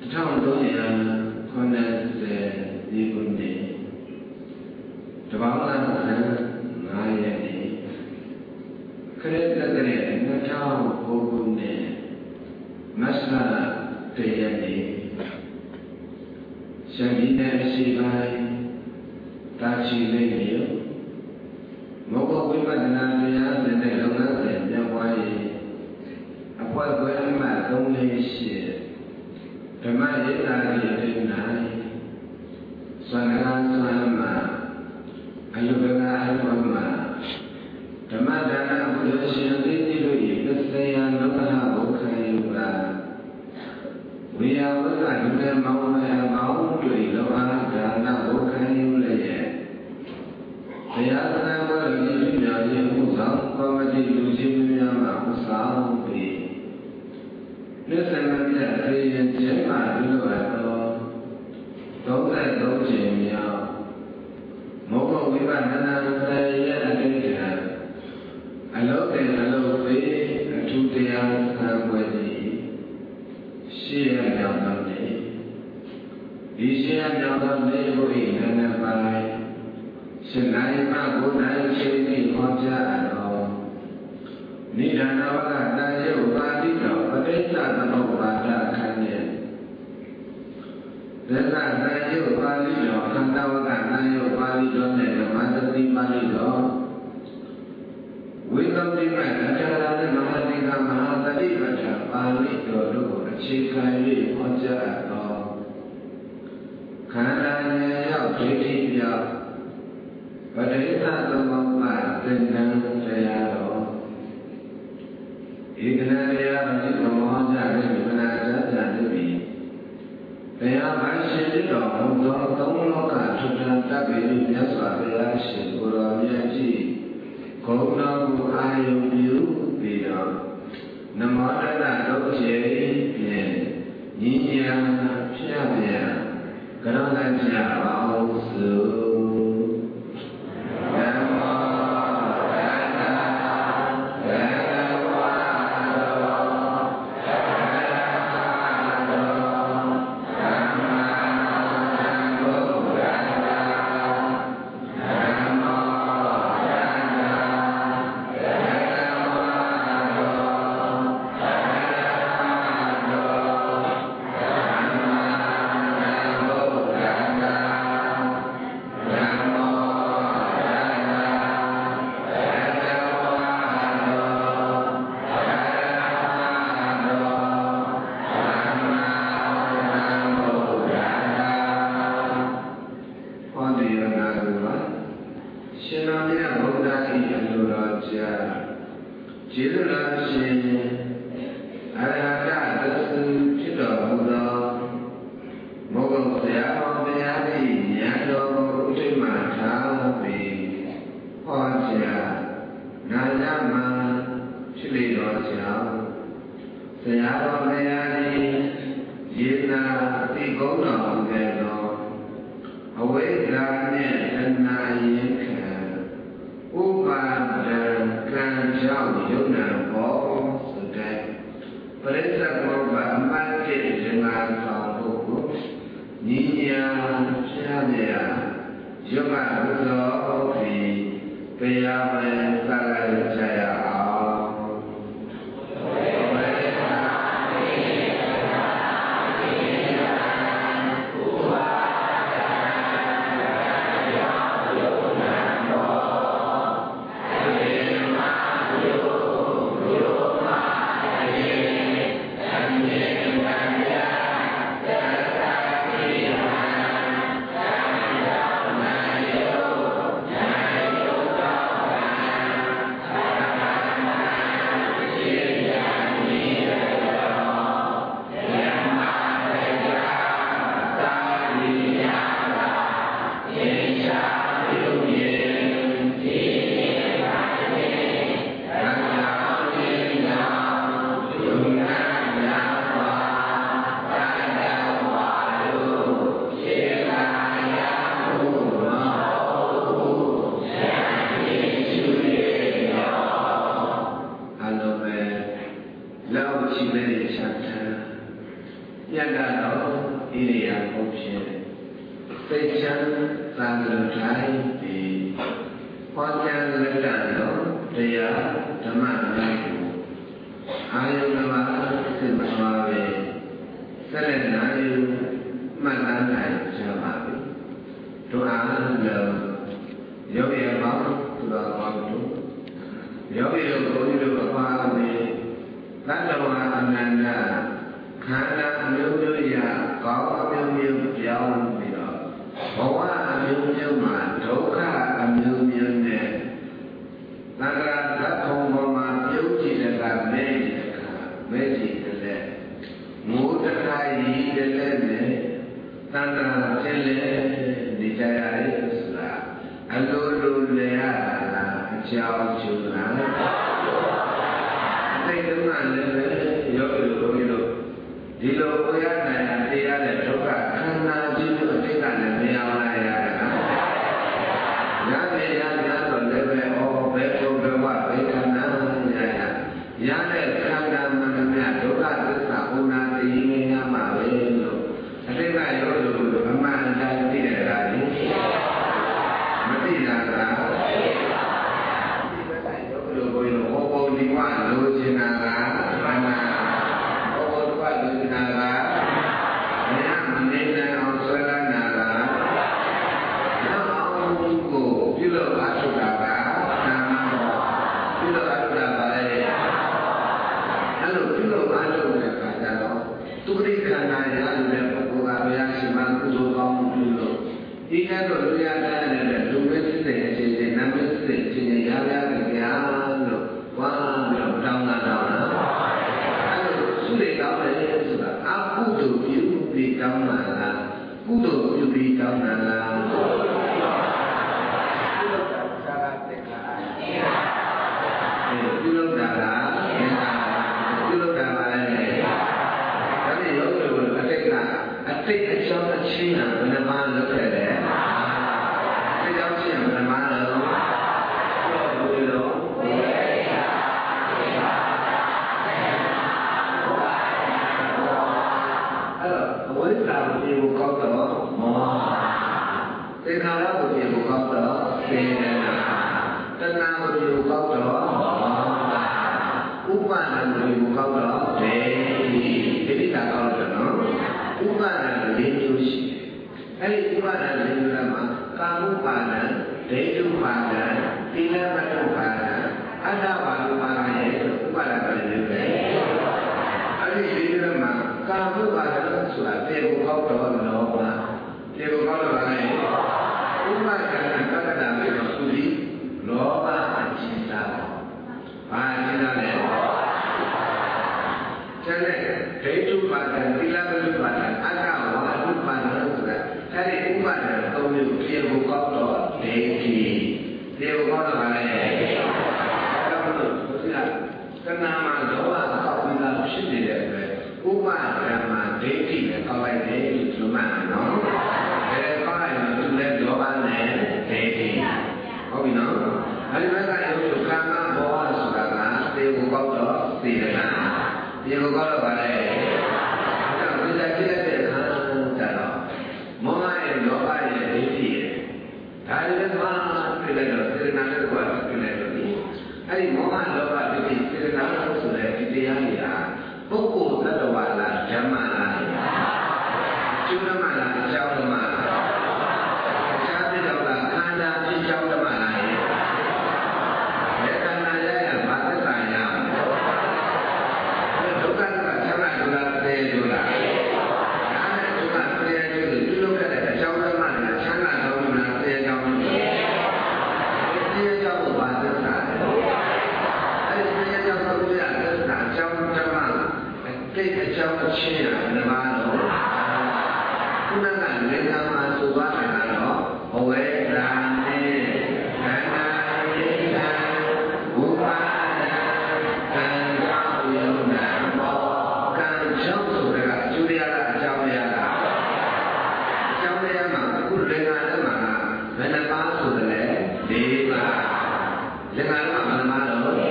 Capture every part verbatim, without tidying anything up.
trong tối con sẽ đi cùng đi cho báo là sẽ ngay vậy cái đấy là cái này nó trong vô cùng này masala tây này xem đi này si vai ta chỉ lấy nhiều một cái quý văn nam thì anh sẽ để lâu lắm để nhau quay quay quay mà không lấy gì cái mà hiện tại thì thế này xoan ra xoan mà anh lúc đó anh còn mà cái mà đã làm được chuyện gì thì rồi cái xây ăn lúc nào cũng khai là vì sao cái này chúng ta mau hay máu tùy đâu ăn đã nào cũng khai là vậy thì anh ta có được những nhỏ gì cũng sống có mà đi du lịch mà cũng sao thì nếu xem bây giờ thì chế mà đưa vào đó tốt là tốt chuyện nhiều một câu cái bản thân anh sẽ rất là đơn giản anh lúc thì anh lúc thì anh chú tiền anh quay gì xe nhau tâm lý đi xe nhau tâm lý của ý nên là bài xin này mà của này chơi thì con cha ở đó ni đàn nào là đại yêu ba đi đâu ở đây là nó ba ra khai nhận đấy là đại yêu ba đi đâu khăn đau là đại yêu ba đi đâu này là mà tự tin ba đi đâu với tâm đi mà ta ra là nó mà đi ra mà ta đi mà ta ba đi đâu đâu là chỉ khai đi con cha ở đó khả năng nhau thế thì nhau và đấy ta tâm mong mà tình năng ra đó Ignaya bagi kamu jadi benar jadi bi. Dia masih di dalam untuk tolong sudah tak berunya suara sekurangnya ji. Kau nak ayu biu biu. Nama ada doji ni ni yang siapa? Kerana siapa usul. nhắc ra đó ý nghĩa không chuyện xây chân làm được trái thì quan trọng là cái đó thì à thầm mạng này ai cũng là xin mà về sẽ là ai mà đang này cho bạn tôi ăn là dấu hiệu máu tôi là máu chúng dấu hiệu của những điều qua về các đầu anh anh là khả năng nếu như là có bao nhiêu giao thì đó có quá bao nhiêu mà thấu khá bao nhiêu này là ra các không có mà yếu chỉ là làm mê chỉ là mê chỉ là ngủ tất cả gì để lên này ta là trên lên đi chạy ấy là anh luôn luôn là chào chú là đây đúng là lên yếu được yếu được đi lô có giá này đi ra để số cả khăn na chỉ được cái cả này mới ao này là giá này giá giá rồi để về ô về ô về qua về khăn na này giá này khăn na mà mình số cả cái sao hôm nay thì nghe mà về rồi thế này rồi rồi mà ra đi để ra đi mà đi ra ra rồi rồi ô ô đi qua rồi trên là ra mà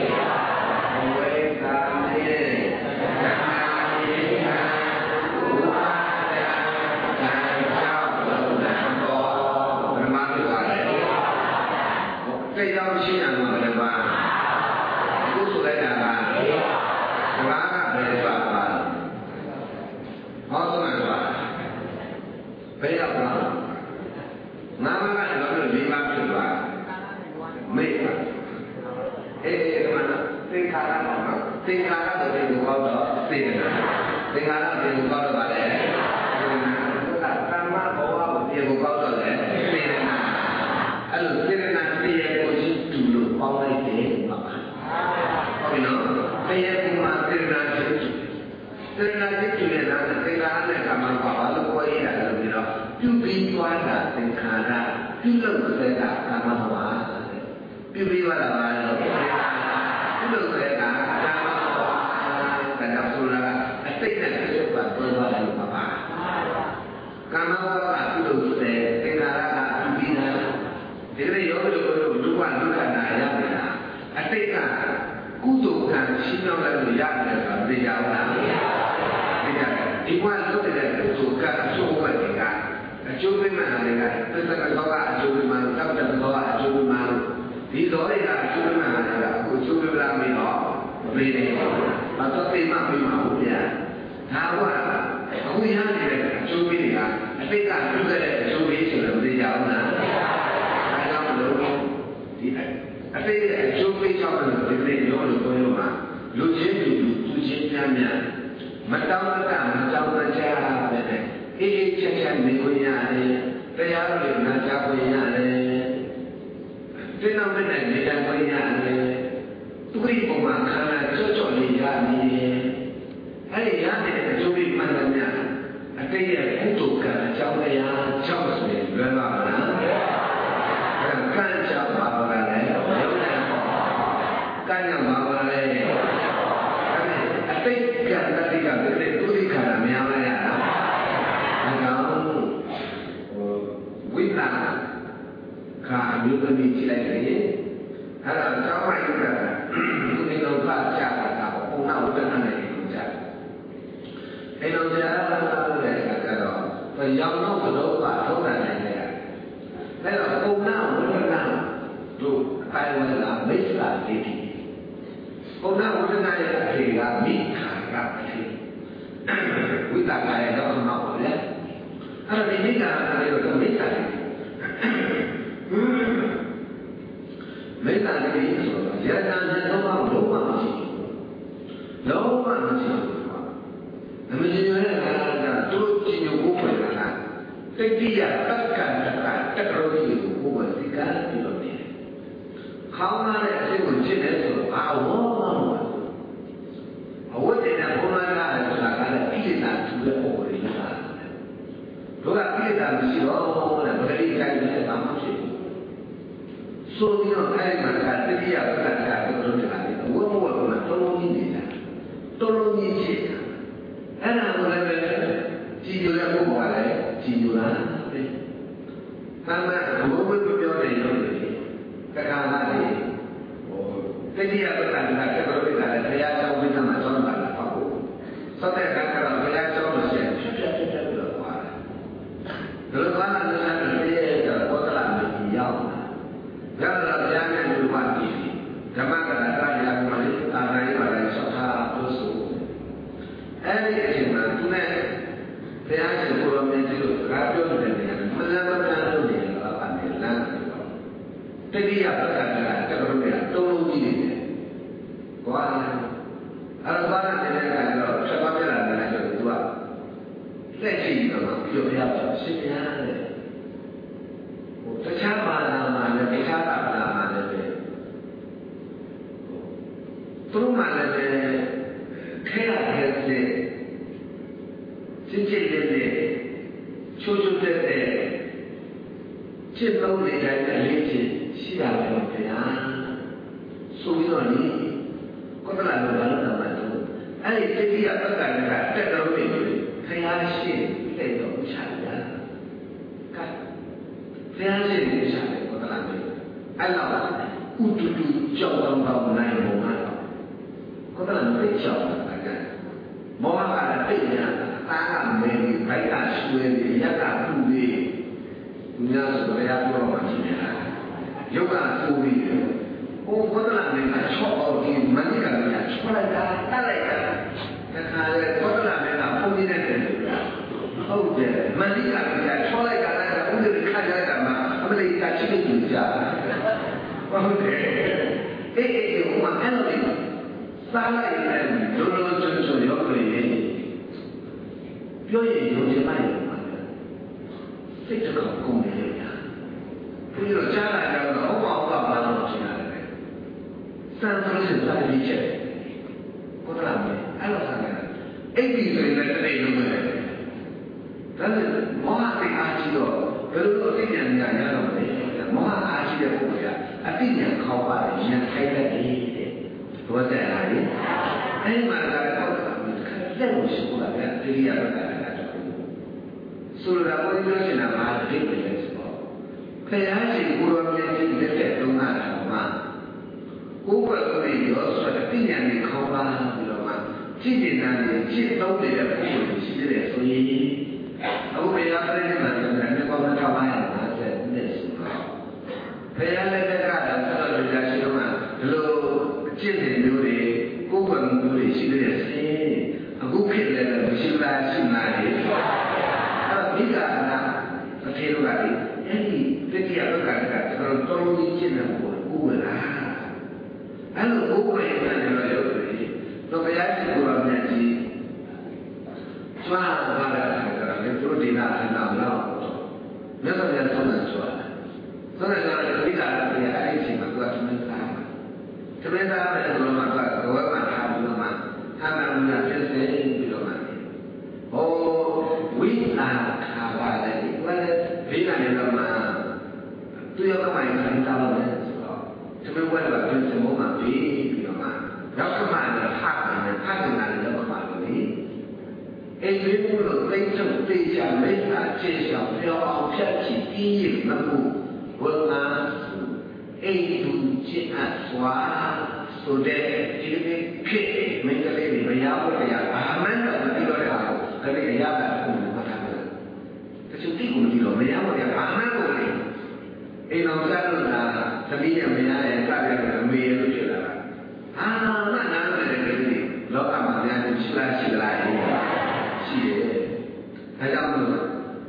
Hãy subscribe cho kênh Ghiền Mì Gõ để không bỏ lỡ ပဲကြွားပါဟောဆုံးကဘယ်ရောက်သွားငါမကတော့လေးပါးဖြစ်သွားမိတ်ပါအေးဒီမှာသင်္ခါရမှာသင်္ခါရတဲ့ကိုကောက်တော့စေတနာသင်္ခါရတဲ့ကိုကောက်တော့ဗါလဲစေတနာကကမ္မဘောဝကိုပြေကိုကောက်တော့လဲစေတနာအဲ့လိုစေတနာတရားကိုချင်းတူလို့ပေါင်းလိုက်တယ်ပါပါဟုတ်ပြီနော်တရားကမှစေတနာချင်းတူစေတနာချင်းတူနေတာသင်္ခါရနဲ့ကမ္မဘောဝလို့ပြောရတာလို့ပြီးတော့ပြုပြီးသွားတာသင်္ခါရပြုလို့စေတာကမ္မဘောဝပြုပြီးသွားတာပါလို့ပြုလို့စေတာကမ္မဘောဝဒါကြောင့်ဆိုတာအတိတ်နဲ့ပြည့်စုံသွားသွားတယ်ပါပါကမ္မဘောဝပြုလို့စေသင်္ခါရကပြုပြီးတာဒီလိုယောဂီတို့တို့ဒုက္ခဒုက္ခနာရနေတာအတိတ်ကကုသိုလ်ကံရှင်းအောင်လည်းရတယ်ဆိုတာသိကြအောင်လားသိကြတယ်ဒီဘဝလုပ်တဲ့ကုသိုလ်ကအကျိုးပဲကအကျိုးပေးမှလည်းကသစ္စာကတော့အကျိုးပေးမှတောက်တဲ့တော့အကျိုးပေးမှဒီတော်တွေကအကျိုးပေးမှလည်းအခုအကျိုးပေးလာပြီးတော့မပေးနိုင်ဘူး။ဘာတော့သိမှပြီးမှဟုတ်ပြန်။ဒါကအခုရနေတဲ့အကျိုးပေးတွေကအတိတ်ကပြုခဲ့တဲ့အကျိုးပေးဆိုတော့မသိကြဘူးလား။အဲဒါကြောင့်လို့ဒီအတိတ်ရဲ့အကျိုးပေးကြောင့်လည်းဒီနေ့ရောလို့ပြောရမှာလူချင်းလူလူသူချင်းများများမတောင်းတမတောင်းတကြပဲတဲ့။အေးအေးချက်ချက်နေခွင့်ရတယ်တရားတော်ကိုနာကြားခွင့်ရတယ်ဒီနောက်နဲ့နေတိုင်းခွင့်ရတယ်သူ့ဘုံမှာခန္ဓာချော့ချော့လေးရနေအဲ့ဒီရတဲ့အကျိုးပေးမှန်တယ်များအတိတ်ရဲ့ကုသိုလ်ကံအကြောင်းတရားကြောင့်ဆိုရင်လွယ်ပါမလားအဲ့ကံကြောင့်ပါပါလေရုပ်နဲ့ကံကြောင့်ပါပါလေအဲ့အတိတ်ကံတတိကတဲ့သူ့ခန္ဓာများလာရတာဝိသခာအမျိုးသမီးကြည့်လိုက်လေအဲ့ဒါကျောင်းမိုက်ကသူနေတော့ဖတ်ကြတာကပုံနာဝိသနာနဲ့ပြောကြတယ်အဲ့တော့ကြာလာတဲ့အခါကျတော့ဘယ်ရောက်တော့ဘလို့ပါထုတ်နိုင်တယ်အဲ့တော့ပုံနာဝိသနာတို့အိုင်ဝလာမိစ္ဆာဒိဋ္ဌိပုံနာဝိသနာရဲ့အထေကမိခာကအထေဝိသခာရဲ့တော့မှပါလေအဲ့ဒီမိစ္ဆာလည်းတော့မိစ္ဆာဒိဋ္ဌိမိစ္ဆာဒိဋ္ဌိဆိုတော့ယတနာနဲ့တော့လုံးဝမရှိဘူးလုံးဝမရှိဘူးအမကြီးရဲ့ခန္ဓာကသူ့ကြည်ညိုကိုဖွင့်လာတာတိတ္တိယတက္ကံတက္ကတက္ကရောကြီးကိုဘုရားသိက္ခာပြုလို့နေခေါင်းသားတဲ့အဖြစ်ကိုကျင့်တယ်ဆိုတော့အာဝေါမဟုတ်အဝတ်တဲ့ဘုရားကလည်းဆိုတာကလည်းဣတိတာသူ့ရဲ့ပုံပေါ်လေးလာတို့ကဣတိတာမရှိတော့တဲ့ဗတိကိုင်းတဲ့ဘာမှဖြစ်ဘူးဆိုပြီးတော့အဲ့ဒီမှာကတတိယပက္ခတာကိုတို့တယ်အဝတ်မဝတ်ဘူးတော်လုံးကြီးနေတာတော်လုံးကြီးဖြစ်တာအဲ့ဒါကိုလည်းကြည်ညိုတဲ့ပုဂ္ဂိုလ်ကလည်းကြည်ညိုတာပဲ။သာမန်ဘုရားပြောတဲ့ရုပ်တွေတက္ကနာတွေဟိုတတိယပက္ခတာကတက္ကသိုလ်ကလည်းဘုရားကျောင်းဝိသမှာကျောင်းပါလာပေါ့။သောတဲ့ကံကတော့ဘုရားကျောင်းလို့ရှိရင်ဖြစ်ဖြစ်ဖြစ်ဖြစ်ပြီးတော့သွားတယ်။ဒါလိုသွားတာလည်းတည်းရဲ့ဘောဓလာမျိုးရောက်တာ။ဒါတော့ဘုရားနဲ့လူပါကြည့်ဓမ္မကလည်းတရားရမှာလေအာရယပါလည်းဆောက်ထားလို့ဆိုအဲ့ဒီအချိန်မှာသူနဲ့ဘုရားရှင်ကိုရောမြင်ကြည့်လို့စကားပြောနေတဲ့နေရာမှာမလန်းမလန်းလို့နေတော့ဗာနေလမ်းတယ်ပေါ့တတိယပက္ခတာကတက္ကသိုလ်ကတုံးလုံးကြီးနေတယ်ကွာအဲ့ဒါကလည်းတဲ့ကတော့ဆက်ပါပြလာတယ်ဆိုတော့သူကလက်ရှိတော့ပြောပြရပါရှင်းပြရတယ်ဟိုတခြားဘာသာမှာလည်းတခြားဘာသာမှာလည်းသူတို့မှလည်းခဲရခဲတဲ့ချစ်ချစ်တဲ့ချိုးချိုးတဲ့ချစ်လုံးနေတိုင်းအလေးချစ်ရှိရပါတော့ဗျာဆိုပြီးတော့လေကောသလလိုဘာလို့တော့မှတော့အဲ့ဒီတတိယပက္ခဏကတက်တော်နေပြီခရရှိတဲ့တော့ချာရကခရရှိတဲ့ချာတဲ့ကောသလမျိုးအဲ့တော့ဥတူတူကြောက်တော့တော့နိုင်ပုံကတော့ကောသလမျိုးကြောက်တာကမောဟကလည်းသိနေတာသားကမဲပြီးဘိုက်ကရွှဲပြီးရက်ကပူပြီးညဆိုရရပြောမှရှိနေတာရုပ်ကပူပြီးဟိုဘုဒ္ဓလာမင်းကချော့အောင်ဒီမဏိကလည်းချော့လိုက်တာတက်လိုက်တာဟုတ်တယ်မန္တိကလည်းချောလိုက်တာလည်းဥဒ္ဒေခါကြတာမှာအမလေးကချစ်နေကြဟုတ်တယ်အေးအေးဟိုမှာအဲ့လိုစားလိုက်တယ်လုံးလုံးကျွန်းကျွန်းရောက်နေရင်ပြောရင်ယုံကြည်မှရင်မှာစိတ်တော့ကုန်နေရပြီးတော့ကြားလာကြတော့ဟောပါဘာဘာလို့ဖြစ်နေလဲစံဆိုလို့စားပြီးချက်ဟုတ်လားအဲ့လိုစားတယ်အဲ့ဒီဆိုရင်လည်းတနေ့လုံးပဲဒါနဲ့မောဟစိတ်အားကြီးတော့ဘယ်လိုအသိဉာဏ်ညာရတော့မလဲမောဟအားကြီးတဲ့ပုဂ္ဂိုလ်ကအသိဉာဏ်ခေါ်ပါတယ်ဉာဏ်ခိုက်တဲ့တဲ့ဘောတဲ့ဟာလေအဲ့မှာလည်းတော့လက်လို့ရှိဘူးလားဗျာတိရိယဘက်ကလည်းတော့ဆိုလိုတာဘုရားပြောနေတာမှာအတိတ်ပဲဆိုတော့ခရယာရှင်ကိုရောမြတ်ကြီးလက်တဲ့သုံးနာတော်မှာကိုယ်ကလည်းရောဆိုတဲ့သိဉာဏ်နဲ့ခေါ်ပါပြီးတော့မှကြည့်နေတာနဲ့ကြည့်သုံးနေတဲ့ပုဂ္ဂိုလ်ရှိတဲ့ဆိုရင်အခုဘုရားပြည့်နေတယ်နဲ့ဘောမထောက်ပါရတာဆက်နဲ့ဆိုတော့ဘုရားလက်ထက်ကတော့ဆက်လို့ရရှိတော့မှဒီလိုအကျင့်တွေမျိုးတွေကိုယ်ကမျိုးတွေရှိတဲ့ဆင်းအခုဖြစ်တယ်လို့ရှိလားရှိလားလေအဲ့တော့မိဂါနာအထေတို့ကလေအဲ့ဒီတတိယဘက်ကကကျွန်တော်တော်တော်ကြီးကျင့်တယ်ကိုကိုယ်လားအဲ့လိုကိုယ်ပဲပြန်လို့ရုပ်တွေတော့ဘုရားရှင်ကိုယ်တော်မြတ်ကြီးကျွမ်းသွားတဲ့အခါကျတော့လေသူတို့ဒီနာအနာလောက်မြတ်စွာဘုရားဆုံးတယ်ဆိုတာဆိုတော့မိဂါနာပြအဲ့ဒီအချိန်မှာသူကသမင်းသားသမင်းသားတဲ့ဘုရားမှာကဝဲမှာထားပြီးတော့မှဟာမမနာဖြစ်စေပြီးတော့မှဟောဝိအာခါပါလေဘယ်ဘေးကနေတော့မှသူရောကမှန်ခံတာလို့လဲဆိုတော့သမင်းဝဲကပြင်စမောမှာပြီးပြီးတော့မှရောက်ကမှလည်းဖတ်နေတယ်ဖတ်နေတာလည်းတော့မှလို့လေအိမ်လေးမျိုးလို့သိချုပ်သိချာမိစ္ဆာခြေချောင်ပြောအောင်ဖြတ်ချီပြီးရမမှုဝေငါအိမ်သူချစ်အပ်စွာဆိုတဲ့ဒီလိုဖြစ်မင်းကလေးတွေမရဘူးတရားဘာမှန်းတော့မသိတော့တဲ့ဟာကိုကလေးရတာကိုမထားဘူးတချို့တိကိုမသိတော့မရဘူးတရားဘာမှန်းကိုလေအိမ်တော်ကလို့လာသမီးနဲ့မရရဲ့စတဲ့အမေလို့ဖြစ်လာတာအာမနာတဲ့ကလေးလောကမှာများရှိလားရှိလားရှိတယ်အဲကြောင့်လို့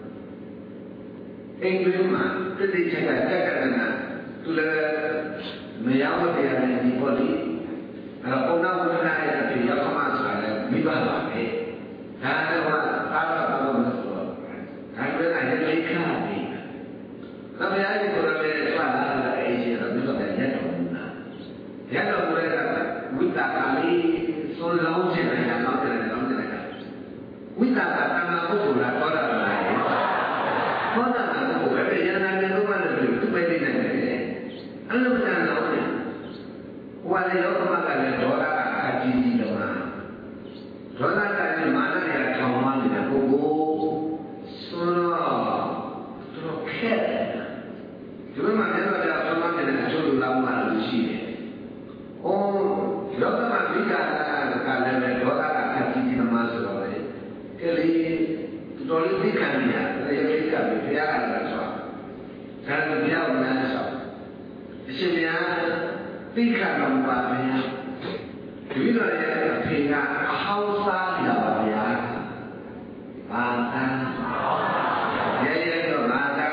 အိမ်လေးမှာတတိချက်ကတက်ကတနာသူလည်းမရဘူးတရားနဲ့ဒီပေါ်ဒီအဲ့တော့ဘုရားဘုရားရဲ့အဖြစ်ရောက်မှဆိုတာလည်းမိဘပါပဲဒါကတော့သာသာဘာလို့မဆိုတော့ဒါပေမဲ့လည်းလိခါပြီ။ဘုရားရဲ့ကိုယ်တော်ရဲ့ဆွမ်းလာတဲ့အရေးကြီးတော့မြတ်စွာဘုရားရက်တော်မူတာ။ရက်တော်မူတဲ့ကဝိတာကလေးဆိုလုံးချင်တယ်တော့တယ်တော့တယ်ဝိတာကတဏှာပုဂ္ဂိုလ်လားသောတာပန်လား။သောတာပန်ပုဂ္ဂိုလ်လည်းယန္နာမြေတော့မှလည်းသူပဲနေတယ်။အဲ့လိုမှန်တော့တယ်။ဟိုကလည်းယောဂမကလည်းဒေါသကအကြီးကြီးတော့မှာဒေါသကလည်းမာနနဲ့ထောင်မှနေတဲ့ပုဂ္ဂိုလ်ဆိုတော့သူတို့ခက်ဒီမှာလည်းတော့ဆောင်းမှနေတဲ့ချိုးလူလောင်းမှလို့ရှိတယ်။အိုးယောဂမမိဂါကလည်းဒေါသကအကြီးကြီးတော့မှာဆိုတော့လေကလေးတော်လေးသိခံနေရတယ်ရေကပဲဘုရားကလည်းဆိုဒါလည်းဘုရားကလည်းဆိုအရှင်ဘုရားသိခံတော်ပါဗျာဒီလိုရဲ့အဖေကအဟောင်းစားရပါဗျာဘာသာရဲရဲတော့ဘာသာ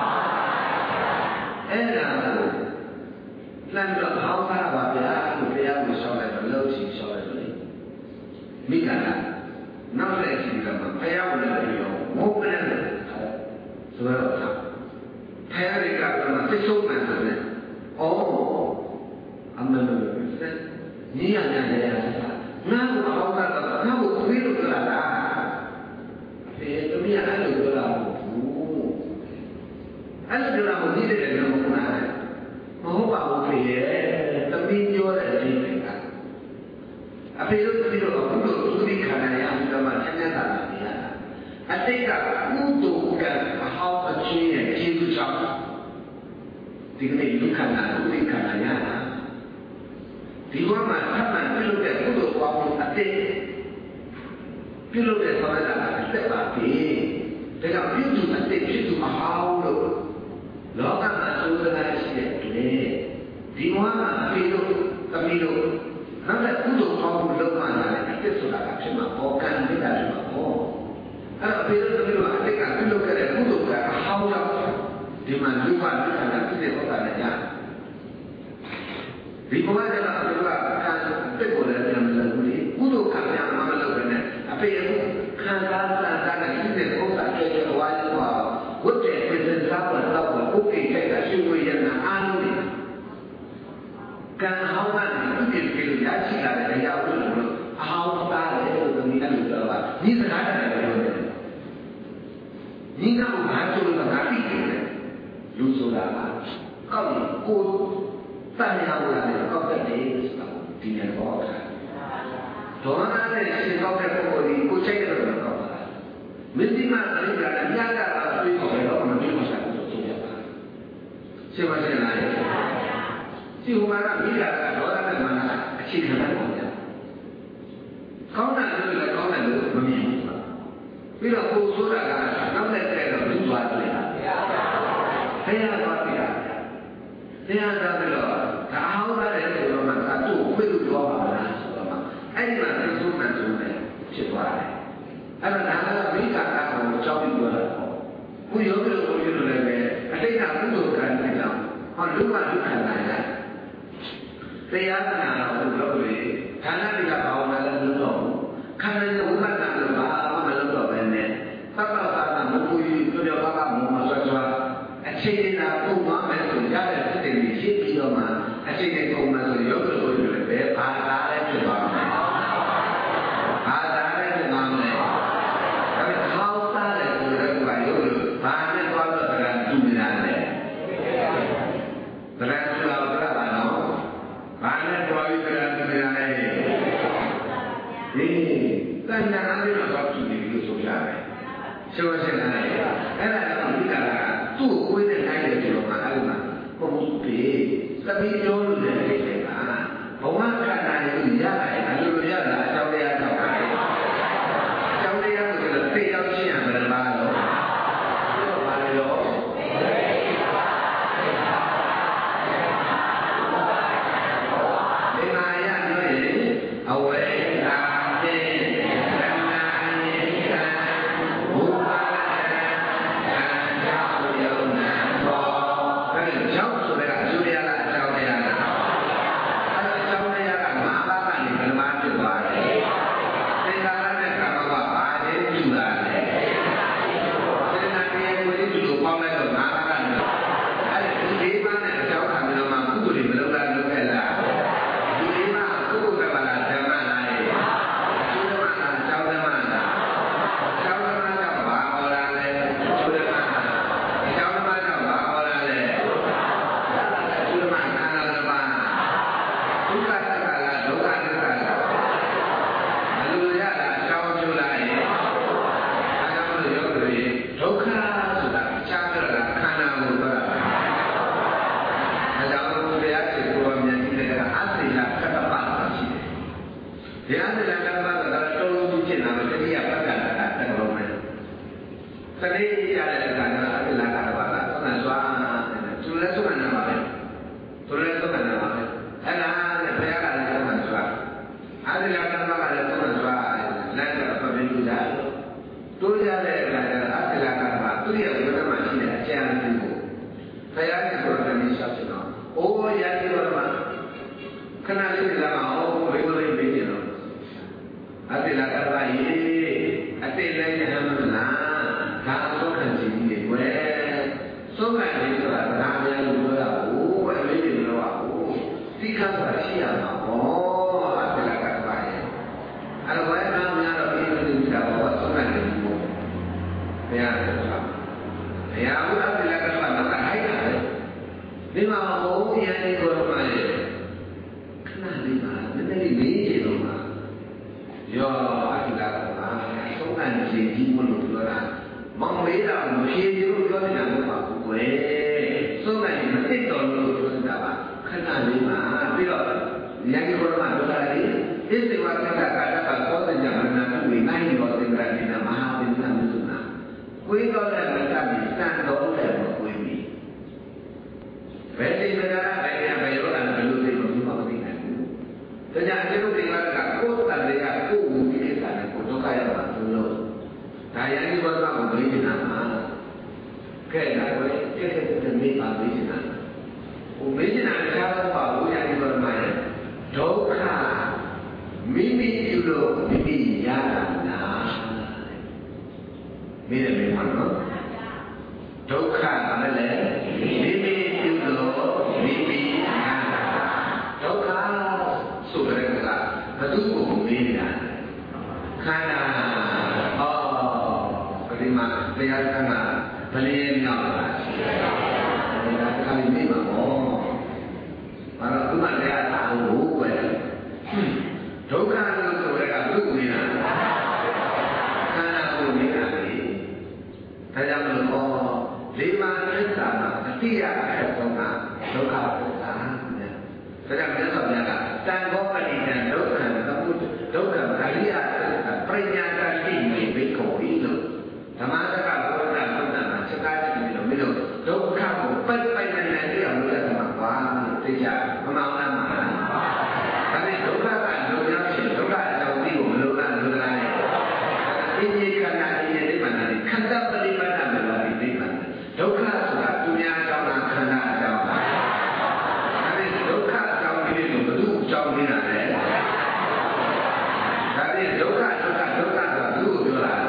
အဲ့ဒါကိုလမ်းတော့ဟောင်းစားပါဗျာလို့ဘုရားကိုရှောက်လိုက်တော့လှုပ်ချီရှောက်လိုက်တော့လေမိကနာနောက်လည်းရှိတယ်မှာဘုရားကိုလည်းပြောမဟုတ်ဘူးလေဆိုတော့ဘုရားရိကကတော့သိဆုံးမှန်တယ်အော်အမှန်လို့ဆက်ညီရညာရရငါ့ကိုအောက်ကတော့ငါ့ကိုခွေးလို့ပြောတာအဲတမီးအဲ့လိုပြောတာဘူးအဲ့လိုပြောတာကိုသိတယ်လို့မဟုတ်လားမဟုတ်ပါဘူးဖေရဲ့တမီးပြောတဲ့အချိန်ကအဖေတို့တမီးတို့ကဘုလိုသူသိခန္ဓာရအောင်တော့မှဆင်းရဲတာနေရအတိတ်ကကုသိုလ်ကအဟောင်းအချင်းရဲ့ကျေးဇူးကြောင့်ဒီကနေ့လူခန္ဓာလူသိခန္ဓာရတာဒီဘဝမှာသတ်မှန်ပြုလုပ်တဲ့ကုသိုလ်ကောင်းမှုအတိတ်ပြုလုပ်တဲ့ဆောင်ရတာအသက်ပါပြီဒါကြောင့်ပြုသူအတိတ်ဖြစ်သူအဟောင်းလို့လောကမှာသုဒ္ဓနာရှိတဲ့လေဒီဘဝမှာအဖေတို့သမီးတို့နောက်တဲ့ကုသိုလ်ကောင်းမှုလုပ်မှလည်းအတိတ်ဆိုတာကဖြစ်မှာပေါ်ကံမိတာဖြစ်မှာပေါ့အဲ့တော့အဖေတို့သမီးတို့ကောင်းကြောင့်ဒီမှာလူပါလူခန္ဓာဖြစ်တဲ့ဥစ္စာနဲ့ကြာဒီဘဝကျတော့အဖေကခံတက်ကိုလည်းပြန်မလုပ်ဘူးလေကုသိုလ်ခံရမှမလုပ်ဘဲနဲ့အဖေကခံစားစမ်းစားနဲ့ဖြစ်တဲ့ဥစ္စာကြွယ်ကြွယ်ဝါးဝါးဝတ်တဲ့ပြည့်စုံစားတော့တော့ဥပ္ပိထိုက်ကရှိဝေရနာအားလုံးနဲ့ကံဟောင်းကနေပြည့်ပြည့်ရရှိလာတဲ့တရားဥပဒေလို့အဟောင်းသားတယ်လို့သမီးအဲ့လိုပြောတာဒီစကားတယ်ပြောတယ်ညီကဘာဆိုလို့ငါသိတယ်လူဆိုတာကကောက်ကိုတန်ရာဝင်တယ်ကောက်တဲ့နေဆိုတာဒီနေ့တော့ဒေါမနနဲ့ရှင်ကောက်တဲ့ပုဂ္ဂိုလ်ဒီကိုချိတ်တယ်လို့ကောက်တာမင်းဒီမှာတိကျတယ်မြတ်တာအတွေ့ခေါ်တယ်တော့မပြောချင်ဘူးဆိုပြတာရှင်းပါရှင်းလားဒီဥမာကမိတာကဒေါသနဲ့မာနအခြေခံတယ်ပေါ့ဗျာကောင်းတယ်လို့လည်းကောင်းတယ်လို့မမြင်ဘူးပြီးတော့ကိုဆိုတာကနောက်နဲ့တဲ့တော့လူသွားတယ်တရားသွားပြီလားတရားသွားပြီးတော့ဒါဟောင်းသားတယ်ဆိုတော့မှသာသူ့ကိုခွေးလို့ပြောပါမလားဆိုတော့မှအဲ့ဒီမှာသိဆုံးမှန်ဆုံးတယ်ဖြစ်သွားတယ်အဲ့တော့ဒါကမိဂါကကိုကြောက်ပြီးပြောတာပေါ့ခုယောဂီတို့ကိုပြောလို့လည်းပဲအတိတ်ကကုသိုလ်ကံတွေကြောင့်ဟောလူကလူခံလာတယ်တရားနာတော့ဘုရားတွေဌာနတိကဘာဝနာလည်းလုပ်တော့ခန္ဓာရဲ့ဝိပဿနာလို့ဘာမှမလုပ်တော့ဘဲနဲ့သတ္တသာနာမပူရီပြောပြောပါပါမမဆွဆွအခြေအနေသာပုံမှန်မယ်ဆိုရတဲ့စိတ်တွေရှိပြီးတော့မှအခြေအနေပုံမှန်ဆိုရုပ်လို့ပြောတယ်ပဲဘာသာလည်းဖြစ်သွားမယ်ဘာသာလည်းဖြစ်သွားမယ်ဒါပေမဲ့ဟောင်းသားတယ်ဆိုတဲ့ကွာရုပ်လို့ဘာနဲ့သွားတော့တရားတူနေတာလဲတရားတူတော့ပြတာနော်ဘာနဲ့သွားပြီးတရားတူနေတာလဲဒီတဏှာလေးတော့သွားကြည့်နေလို့ဆိုရတယ်ရှင်းရှင်းလားအဲ့ဒါတော့ဒီကလာသူ့ကိုယ်နဲ့နိုင်တယ်ဆိုတော့မှအဲ့မှာဘုံပြီသမီးပြောလို့လည်းဖြစ်တယ်ပါဘဝခန္ဓာကိုရလာရင်အလိုလိုရလာအကြောင်းတရားကြောင့်ပါအကြောင်းတရားကိုသိရောက်ရှင်းရမယ်ပါတော့ပြောပါလေတော့ဒီမှာရပြောရင်အဝေလာတဲ့ဒ cái là cái cái cái cái mấy bà mấy chuyện nào mấy chuyện nào sao nó bảo bố nhà đi vào mà đâu cả mấy mấy yêu đồ mấy mấy giá là mấy là mấy món đó đâu cả mà là mấy mấy yêu đồ mấy mấy giá đâu cả số cái này là cái thứ cũng mấy là khai là cái mà bây giờ cái mà bây giờ nhau là bây giờ cái gì mấy mà có mà nó cứ mà ra tạo đủ vậy đâu cả nó số cái là thứ gì nè khai là thứ gì nè thay ra mình có lý mà hết cả mà tí ra hết không cả đâu cả hết cả thay ra mình nói là đang có cái gì nè đâu cả nó cũng đâu cả cái lý à cái nhà cái gì mình bị khổ ý được thà mà các bạn có làm không làm mà chắc cái gì mình đâu biết được đâu cả một bất bay này này cái ông là thà mà quá thế chả mà mau làm mà cái này đâu cả bạn đâu nhau chỉ đâu cả đâu đi của mình đâu là đâu là này cái gì cái này cái gì mà này khăn đắp đi mà làm được là đi mà đâu cả là tu nhà trong là khăn đắp trong cái này đâu cả trong cái gì mà đủ trong cái này cái này đâu cả đâu cả đâu cả là đủ rồi là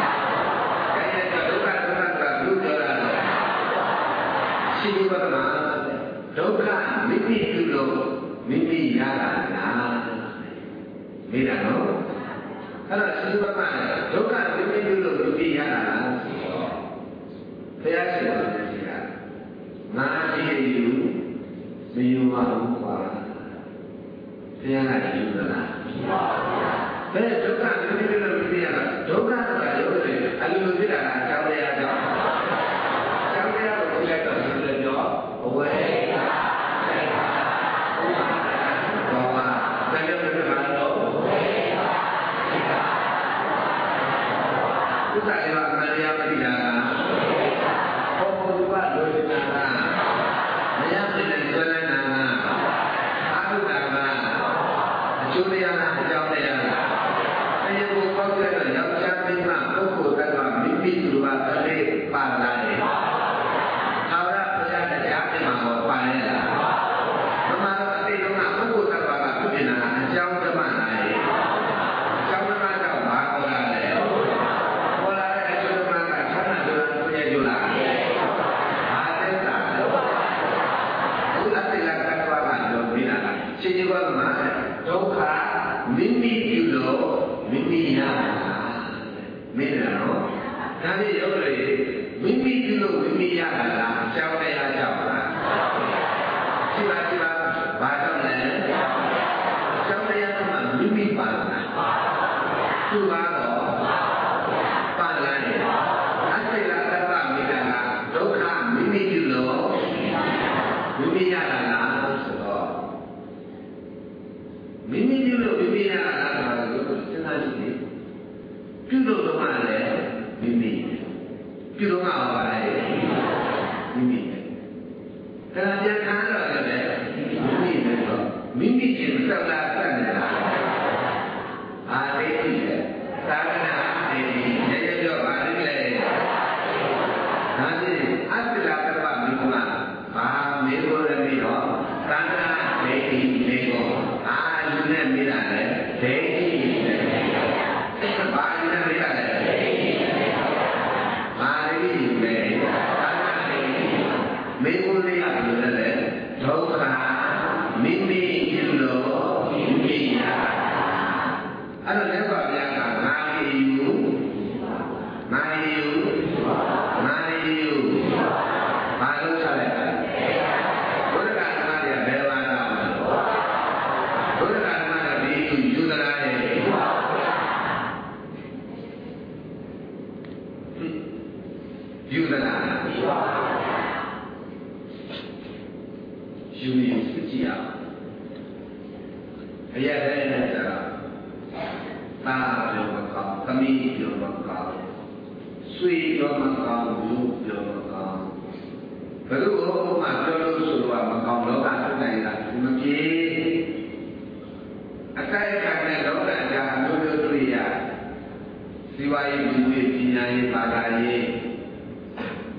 Sini bagaimana? Doka mimpi dulu, mimpi jalan lah. Beda no? Kalau sini bagaimana? Doka mimpi dulu, mimpi jalan lah. Saya siapa? Ngaji itu, menyuarakan kuat. Saya ngaji juga lah. Saya doka mimpi dulu, mimpi jalan. Doka apa? Doka. Alu tidak lah. Kau dia ada. Kau dia apa? Kita tak sudah jawab. Away. Bawa. Saya berdoa doa. Kita lewat media media. Oh, juga doa nana. Media media doa nana. Aku nana. Curi nana, jauh dia. Saya bukan kerana yang cantik nak. Aku kerana mimpi dua kali pandai.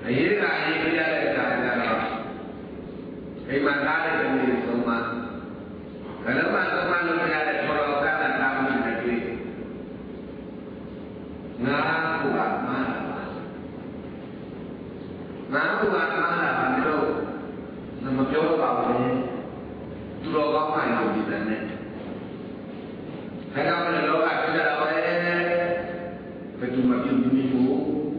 အရေးကအရေးပြရတဲ့အခါကျတော့အိမ်မှာသားတဲ့ကလေးသုံးပါဘယ်လိုမှသုံးပါလို့မရတဲ့ဘောတော်ကတာတာမှုတွေတွေ့ငါကဘာမှမငါကဘာမှမလာဘူးလို့မပြောတော့ပါဘူးသူတော်ကောင်းမှယူပြီးတယ်နဲ့ဒါကြောင့်လည်းလောကဖြစ်တာပဲဘယ်သူမှပြုပြီးမဖို့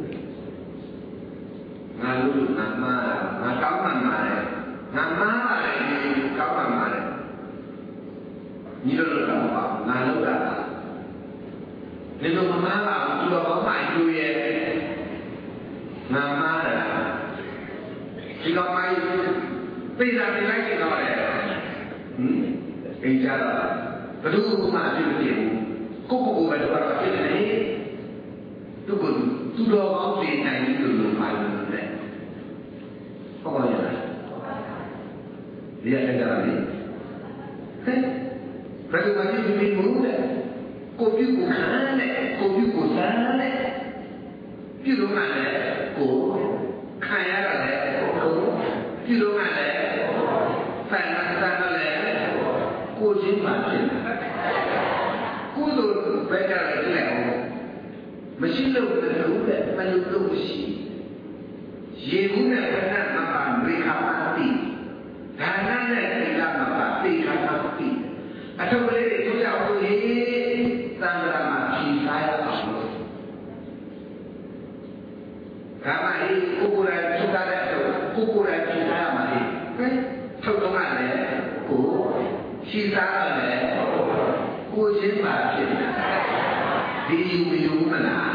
ငါလို့ငါမှငါကောင်းမှမှာလေငါမှားပါလေကောင်းမှမှာလေညီတို့လို့တော့ပါငါလို့တာဒီလိုမမှားပါဘူးသူတော်ကောင်းမှယူရဲ့ငါမှားတယ်ဒီကောင်မကြီးပြေးလာပြေးလိုက်ကြတော့လေဟင်အိမ်ကြတော့ဘယ်သူမှအဖြစ်မဖြစ်ဘူးကိုကိုကိုပဲတော့ဖြစ်နေတယ်သူကသူတော်ကောင်းတွေနိုင်ပြီးလို့လို့ပါလို့တဲ့ဟုတ်ပါရဲ့ဒီရတဲ့ကြတာလေဟဲ့ဘယ်သူမှကြည့်ပြီးမလို့တဲ့ကိုပြုကိုခံတဲ့ကိုပြုကိုစမ်းတဲ့ပြုလို့မှလည်းကိုခံရတာလေကိုပြုလို့မှလည်းဆန္ဒဆန္ဒလည်းကိုချင်းမှဖြစ်တယ်ကုသိုလ်ဘက်ကလည်းကြည့်လိုက်အောင်မရှိလို့လို့တဲ့မလို့လို့ရှိရေဘူးနဲ့ဘဏ္ဍမှာဝေခါမတိဒါနနဲ့သီလမှာသိခါမတိအထုပ်လေးတွေသူကြောင့်လို့ဟေးသံဃာမှာဖြီးစားရအောင်လို့ဒါမှဟေးကိုကိုယ်တိုင်သူသားတဲ့ကိုကိုယ်တိုင်ဖြီးစားရမှာဟေးဟဲ့ထုတ်တော့မှလည်းကိုဖြီးစားရတယ်ကိုချင်းပါဖြစ်တယ်ဒီယူမယူမလား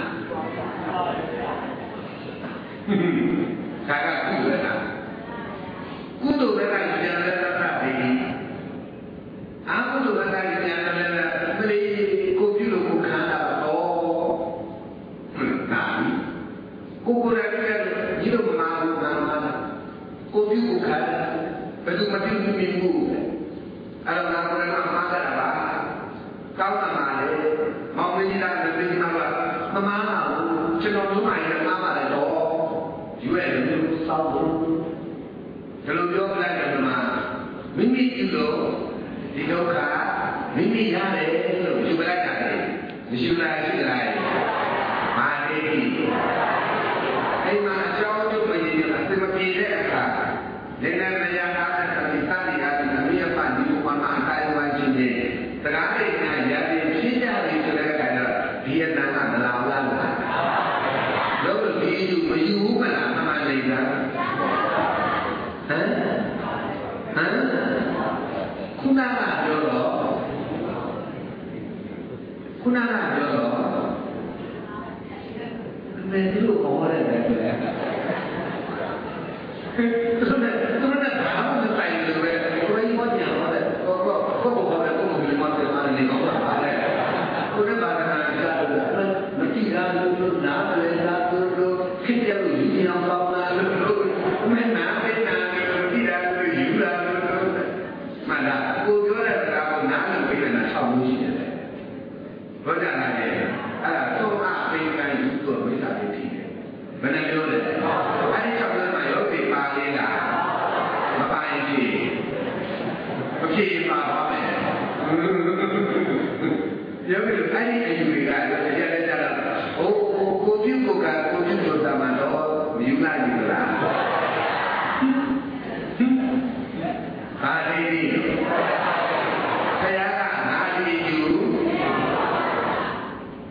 ဒါကကုသိုလ်လားကုသိုလ်ဘက်ကဉာဏ်နဲ့သတ်တယ်အာကုသိုလ်ဘက်ကဉာဏ်နဲ့ပရိကိုပြုလို့ကိုခံတာတော့ဒါကိုကိုရတဲ့ညီတို့မမာဘူးဘာမှကိုပြုကိုခံဘယ်သူမပြုမိဘူးအဲ့တော့ငါတို့ကမှားတာပါကောင်းတာပါလေမောင်မင်းသားနဲ့ပြည်သားကမမားပါဘူးကျွန်တော်တို့မှလည်းမှားပါတယ်တော့ယူရဲလို့စောက်လို့ဒီလိုပြောလိုက်တယ်မှာမိမိပြုလို့ဒီဒုက္ခမိမိရတယ်လို့ယူလိုက်တာလေမရှိလားရှိကြလားမာနေပြီအိမ်မှာအကြောင်းတို့မရရင်အစမပြေတဲ့အခါလည်းလည်းမရတာတဲ့သတိသားတွေကဒီအမိအဖဒီဘုရားမှာအတိုင်းဝိုင်းခြင်းနဲ့စကားတွေနဲ့ရတယ်ဖြစ်ကြပြီဆိုတဲ့အခါကျတော့ဒီအနာကမလာဘူးလားလို့ဒီယူမယူဘူးမလားမှန်တယ်လားဟမ်ဟမ်ခုနကပြောတော့ခုနကပြောတော့မင်းတို့ခေါ်ရတယ်ပဲသူနဲ့သူနဲ့ဘာမှမဆိုင်ဘူးလေကိုယ်မညာတယ်ကိုကိုကိုကိုလည်းကိုမမတယ်မာနေတော့ပါလေကိုယ်ကဘာသာကြားလို့မကြည့်ရလို့နားလည်းသာလို့ခင်ဗျားတို့ဒီအောင်ပါလာလို့မင်းနာပဲနာလို့ဒီလာလို့ယူလာလို့မှန်လားကိုပြောတဲ့စကားကိုနားလို့ပြနေတာ၆မျိုးရှိတယ်ဘုရားနာတယ်အဲ့ဒါသုံးအပိကံယူတော့မိစ္ဆာဒိဋ္ဌိဘယ်နှမျိုးလဲအဲ့ဒီ၆မျိုးမှာယောဂီပါလေးလားမပါရင်ဖြေမဖြေပါပါမယ်ယောဂီအဲ့ဒီအယူတွေကလည်းကြည့်ရကြတာဟိုကိုပြုကိုကကိုပြုလို့တာမှတော့မယူနိုင်ဘူးလားဟာဒီဘုရားကငါဒီယူ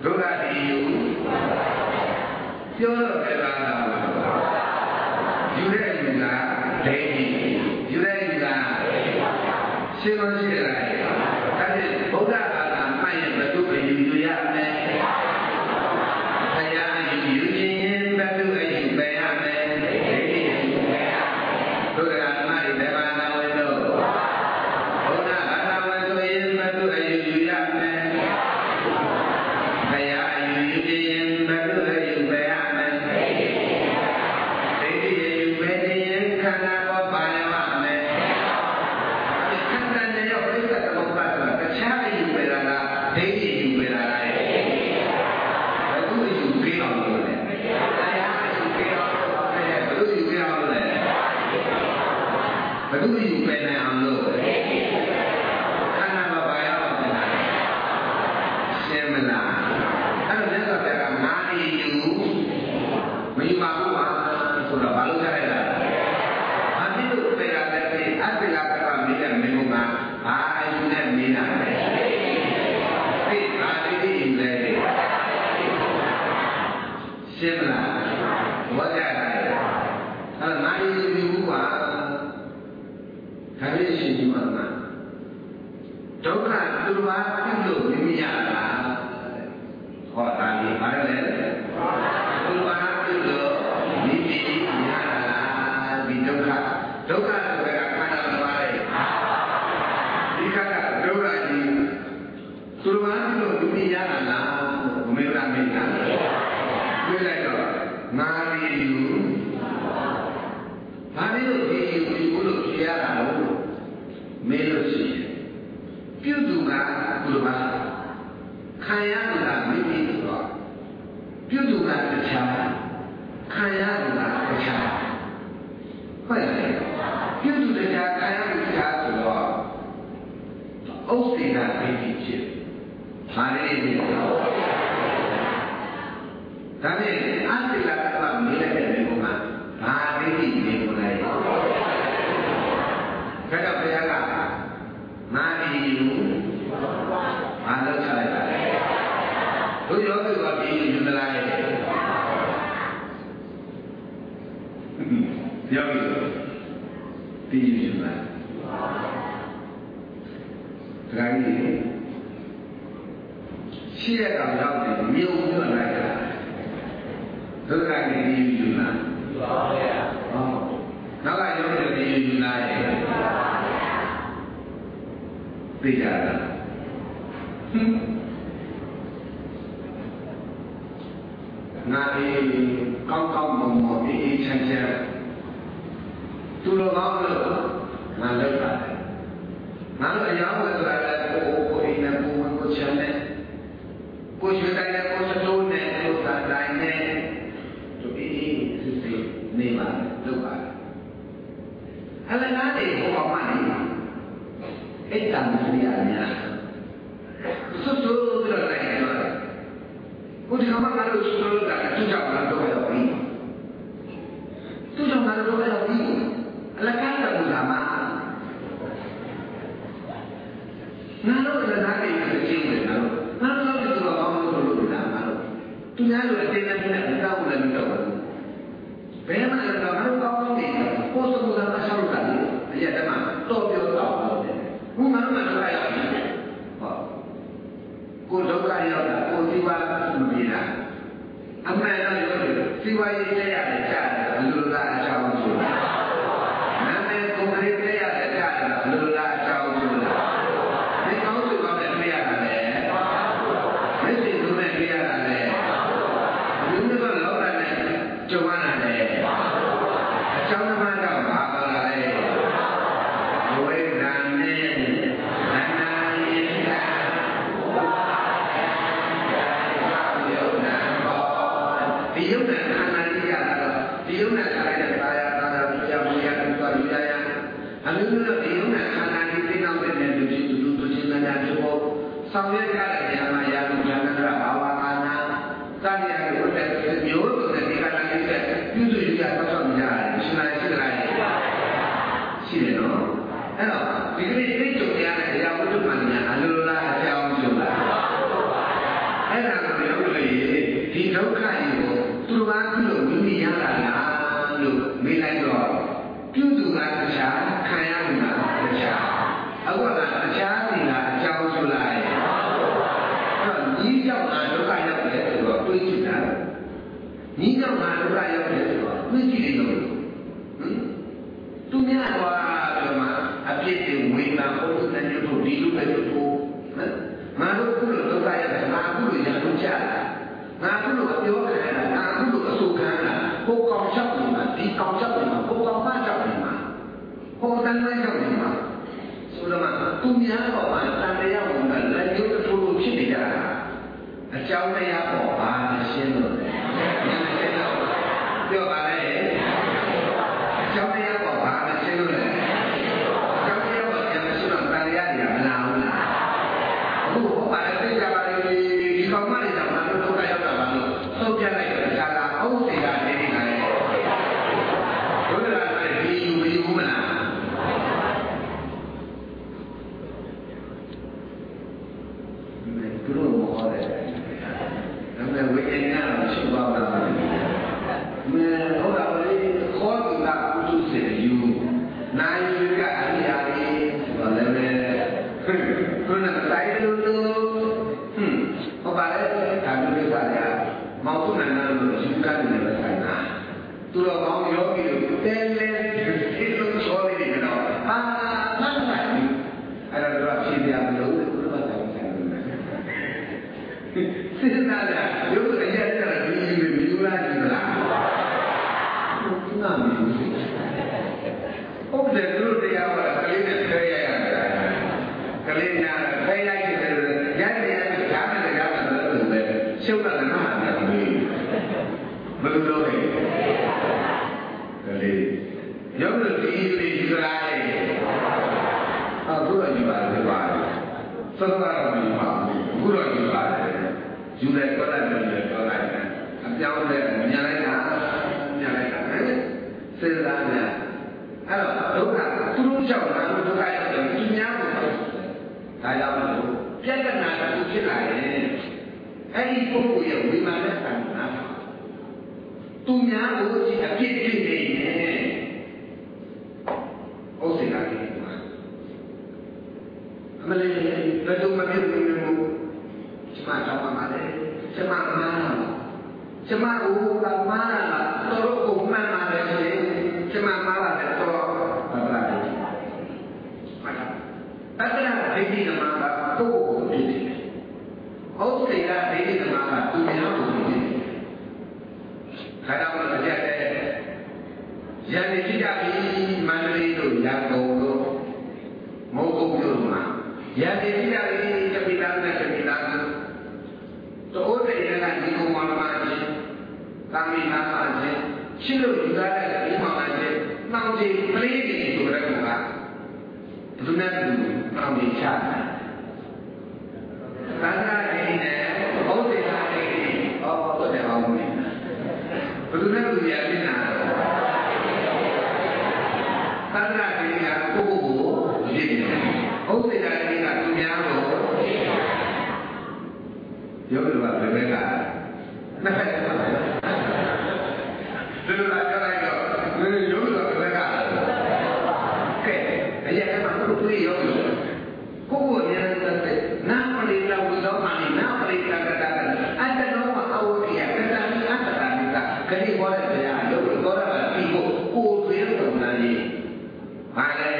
ရှင်းမလားဘောကြတယ်အဲ့မာရီဒီဘူးကခရီးရှင်ကြီးမှာဒုက္ခသူတစ်ပါးပြုလို့မိမိရတာဟောတာဒီဘာလဲသူတစ်ပါးပြုလို့မိမိရတာဒီဒုက္ခဒုက္ခဆိုတာခန္ဓာတစ်ပါးလေဒီခန္ဓာဒုက္ခကြီးသူတစ်ပါးပြုလို့မိမိရတာလားဘမေရာမိတာပြေးလိုက်တော့ငါရီယူဘာလို့ဒီယူဒီလို့ဖြေရတာလို့မေးလို့ရှိရင်ပြုသူကသူတစ်ပါးခံရတာမိမိဆိုတော့ပြုသူကတခြားခံရတာတခြားဟုတ်တယ်ပြုသူတခြားခံရတာတခြားဆိုတော့ဥစ္စေတာမိမိဖြစ်ဘာလဲဒီလိုဒါနဲ့အစိလာကတော့မေးလိုက်တဲ့ဒီကောင်ကဘာဒိဋ္ဌိနေကိုလိုက်ဒါတော့ဘုရားကမာရီယူဘာလို့ချလိုက်တာလဲတို့ယောဂီကပြီးယူမလားယောဂီပြီးယူမလားဒါကြီးရှိရကောင်ရောက်တယ်မြို့မြို့လိုက်တာဒုက္ခကြီးပြီးယူလားယူပါဗျာဟောနောက်ကယောဂီပြီးယူလားရဲ့သိကြတာငါဒီကောင်းကောင်းမွန်မွန်အေးအေးချမ်းချမ်းသူတော်ကောင်းလို့ငါလုပ်ပါတယ်ငါတို့အရာဝတ္ထုလည်းကိုယ်ကိုယ်နဲ့ကိုယ်ကိုချမ်းနဲ့ကိုယ်ရွှေတိုင်းနဲ့ကိုယ်စတိုးနဲ့ကိုယ်သာတိုင်းနဲ့သူအေးအေးစစ်စစ်နေပါလုပ်ပါတယ်အလကားတွေဟောပါမှနေအဲ့တမ်းစီရများစွတ်စွတ်ပြလိုက်တော့ဘုရားမှာကတော့စွတ်စွတ်ကသူကြောင့်လာတော့ရောက်ပြီသူကြောင့်လာတော့ရောက်ပြီအလကားကဘုရားမှာငါတို့လည်းဒါကိစ္စချင်းတယ်နော်ငါတို့လည်းသူတော်ကောင်းလို့လို့လာမှာတော့သူများလိုအတင်းနဲ့နဲ့အကောင်းလည်းမတော့ဘူးဘယ်မှာလဲတော့ငါတို့ကောင်းကောင်းနေပို့စကူတာအဆောက်တာလေအရက်တည်းမှာတော့ပြောတော့တယ်ဘုရားကလည်းလိုက်ရောက်ပြီဟောကိုဒုက္ခရောက်တာကိုဒီပါမပြေတာအမှန်တော့ပြောတယ်စီဝါရေးရရတယ်ကြားတယ်ဘယ်လိုလားအကြောင်းဆိုတာနာမည်ကိုယ်လေးပြရတယ်ကြားတယ်ဘယ်လိုလားအကြောင်းဆိုတာဒီကောင်းစုကောင်းနဲ့ပြရတာလေမျက်စိသူနဲ့ပြရတာလေလူမျိုးတော့လောက်တယ်ကြုံရတာလေအကြောင်းမှန်တော့ဘာပါလဲဝိဒံနဲ့ဒီယုံနဲ့ခန္ဓာကြီးရတာတော့ဒီယုံနဲ့ခန္ဓာရဲ့သာယာသာယာပြမှုရတဲ့သွားယူရရအမျိုးမျိုးဒီယုံနဲ့ခန္ဓာကြီးသိနောက်တဲ့လူကြီးလူလူချင်းနာဖြစ်ဖို့ဆောင်ရွက်ရတဲ့နေရာမှာရာဇဝဉာဏ်ကဘာဝအာနာသာရရဲ့ဘုရားမျိုးစုံတဲ့ဒီခန္ဓာကြီးတဲ့ပြုစုရရသောက်ဆောင်ကြရတယ်ရှင်နိုင်ရှိကြလားရှိတယ်နော်အဲ့တော့ဒီကနေ့သိကြုံရတဲ့အရာဝတ္ထုမှန်များအလိုလားအကြောင်းကျလားအဲ့ဒါကိုပြောလို့ဒီဒုက္ခကြီးကိုသူတော်ဘာပြုလို့မိမိရတာလားလို့မေးလိုက်တော့ပြုသူကတခြားခံရမှာတခြားအခုကတခြားစီလားအကြောင်းဆိုလိုက်အဲ့တော့ညီးကြောင့်လားဒုက္ခရောက်တယ်ဆိုတော့တွေးကြည့်တာညီးကြောင့်လားဒုက္ခရောက်တယ်ဆိုတော့တွေးကြည့်နေလို့ဟင်သူများတော့ဒီမှာအပြစ်တွေဝေတာဘုရားနဲ့တို့ဒီလိုပဲတို့ဟမ်ငါတို့ခုလိုဒုက္ခရတယ်ငါခုလိုရလို့ကြားတာငါခုလိုပြောခံရတာငါခုလိုအဆူခံရတာကိုကောင်ချက်နေမှာဒီကောင်ချက်နေမှာကိုကောင်သားချက်နေမှာဟောတန်းလိုက်ချက်နေမှာဆိုတော့သူများတော့မှတန်တရားဝင်ကလက်ရုပ်တစ်ခုလိုဖြစ်နေကြတာအကြောင်းတရားပေါ်ပါရှင်းလို့လေပြောပါလေအကြောင်းတရားပေါ်ပါရှင်းလို့လေအကြောင်းတရားပေါ်ရှင်းလို့တန်တရားတွေမလာဘူးလားအခုဟောပါလေသိကြပါလေဒီကောင်မလေးတော့ဒုက္ခရောက်တာပါလို့သုံးပြလိုက်တော့ဒါကအဟုတ်စီတာနေနေတယ်ဒုက္ခလာတယ်ဒီယူပြီးဘူးမလားမင်းတို့မောတယ်ဒါပေမဲ့ဝိလို့ယူကန်နေတယ်ဆိုင်တာသူတော်ကောင်းယောဂီတို့တဲလဲဒီလိုချောလေးတွေတော့အာမှန်ပါဘူးအဲ့ဒါတော့ဖြေပြမလို့သူတို့ကဆိုင်ဆိုင်နေတယ်စဉ်းစားတာရုပ်အရက်တက်ဒီလိုမျိုးလားဒီလားသူနာမည်ဟုတ်တယ်သူတို့တရားကကလေးနဲ့ဖဲရရတယ်ကလေးညာဖဲလိုက်တယ်ရက်ရက်ကြားတယ်ကြားတယ်လို့ပဲရှုပ်တာကနားတယ်ဘယ်လိုလုပ်လဲကလေးရုပ်လို့ဒီလေးဒီလားရဲ့အခုတော့ယူပါတယ်ပါတယ်သတ်တာတော့ယူပါအခုတော့ယူပါတယ်ယူတယ်ပြောလိုက်တယ်ပြောလိုက်တယ်အပြောင်းလဲညာလိုက်တာညာလိုက်တာစဉ်းစားနေအဲ့တော့ဒုက္ခသူတို့ကြောင့်ငါတို့ဒုက္ခရောက်တယ်သူများကိုဒါကြောင့်လို့ပြဿနာတစ်ခုဖြစ်လာရင်အဲ့ဒီပုဂ္ဂိုလ်ရဲ့ဝိမာန်နဲ့ဆံတာသူများကိုကြည့်အပြစ်ဖြစ်နေရင်ဩစေတာကြီးအမလေးဘယ်လိုမှမဖြစ်ဘူးကျမကြောင့်မှလည်းကျမမှားကျမကိုကမှားတာတော်တော်ကိုမှန်ပါတယ်ဆိုရင်ကျမမှားတယ်တော့ဘာသာတယ်မှန်ပါတက္ကရာဒိဋ္ဌိဓမ္မကကိုယ့်ကိုယ်ကိုဖြစ်တယ်ဩစေတာဒိဋ္ဌိဓမ္မကသူများကိုဖြစ်တယ်ခါတော့လည်းကြက်တယ်ရန်နေကြည့်ကြပြီမန္တလေးတို့ရန်ကုန်တို့မောကုတ်တို့မှာရန်နေကြည့်ကြပြီတပိသားနဲ့တပိသားတို့တဲ့ရန်ကဒီကုန်းမှာမှာချင်းသာမီနာမှာချင်းရှင်းလို့ယူရတဲ့ဒီမှာမှာချင်းနှောင်ချီပလေးတွေဆိုတဲ့ကောင်ကဘယ်သူနဲ့သူနှောင်ချီချတာသံဃာတွေနဲ့ဘုဒ္ဓဘာသာတွေဟောဟုတ်တယ်အောင်မယ်ဘယ်သူနဲ့သူရပြင်တာသံဃာတွေကကိုယ့်ကိုယ်ကိုရည်တယ်ဘုဒ္ဓဘာသာတွေကသူများကိုယောဂီတို့ကဘယ်ဘက်ကနှစ်ဖက်ပါပဲဒီလိုလာကြလိုက်တော့ဒီယောဂီတို့ကဘယ်ဘက်ကကဲအရင်ကမှသူတို့ယောဂီကိုကိုရန်တဲ့နာပရိလာဝိသောမာနိနာပရိကကတာအတ္တနောမအဝတိယကတာနိအတ္တတာနိကခတိဘောတဲ့တရားယောဂီဘောရကဒီကိုကိုသွေးပုံနာကြီးဟာလေ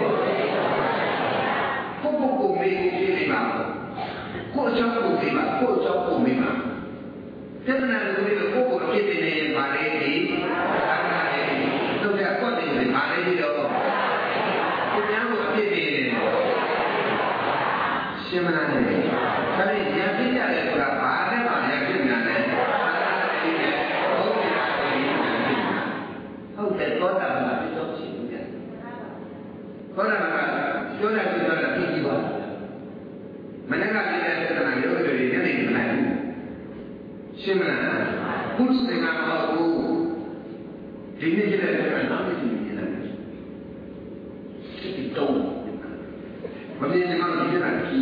ကိုကိုကိုမေးကြည့်နေပါကိုအကြောင်းကိုမေးပါကိုအကြောင်းကိုမေးပါတဏှာလူတွေကိုကိုဖြစ်နေရင်ဗာလေဒီအာလေတို့ကကွက်နေတယ်ဗာလေဒီတော့ကိုများကိုဖြစ်နေတယ်ရှင်းမလားလေဒါနဲ့ဉာဏ်ပြည့်ရတယ်ဆိုတာဘာနဲ့မှဉာဏ်ပြည့်နေတယ်ဟုတ်တယ်သောတာပန်ဖြစ်တော့ရှိတယ်သောတာပန်ပြောတယ်ပြောတာပြီးပြီပါမနက်ကပြည့်တဲ့သဏ္ဍာန်ရုပ်တွေညနေမနိုင်ဘူးရှင်းမလားပုရုသေကမဟုတ်ဘူးဒီနေ့ကျတဲ့ကနောက်တစ်ချိန်နေတယ်ဒီတော့မမြင်နေမှဒီနေ့ကြီး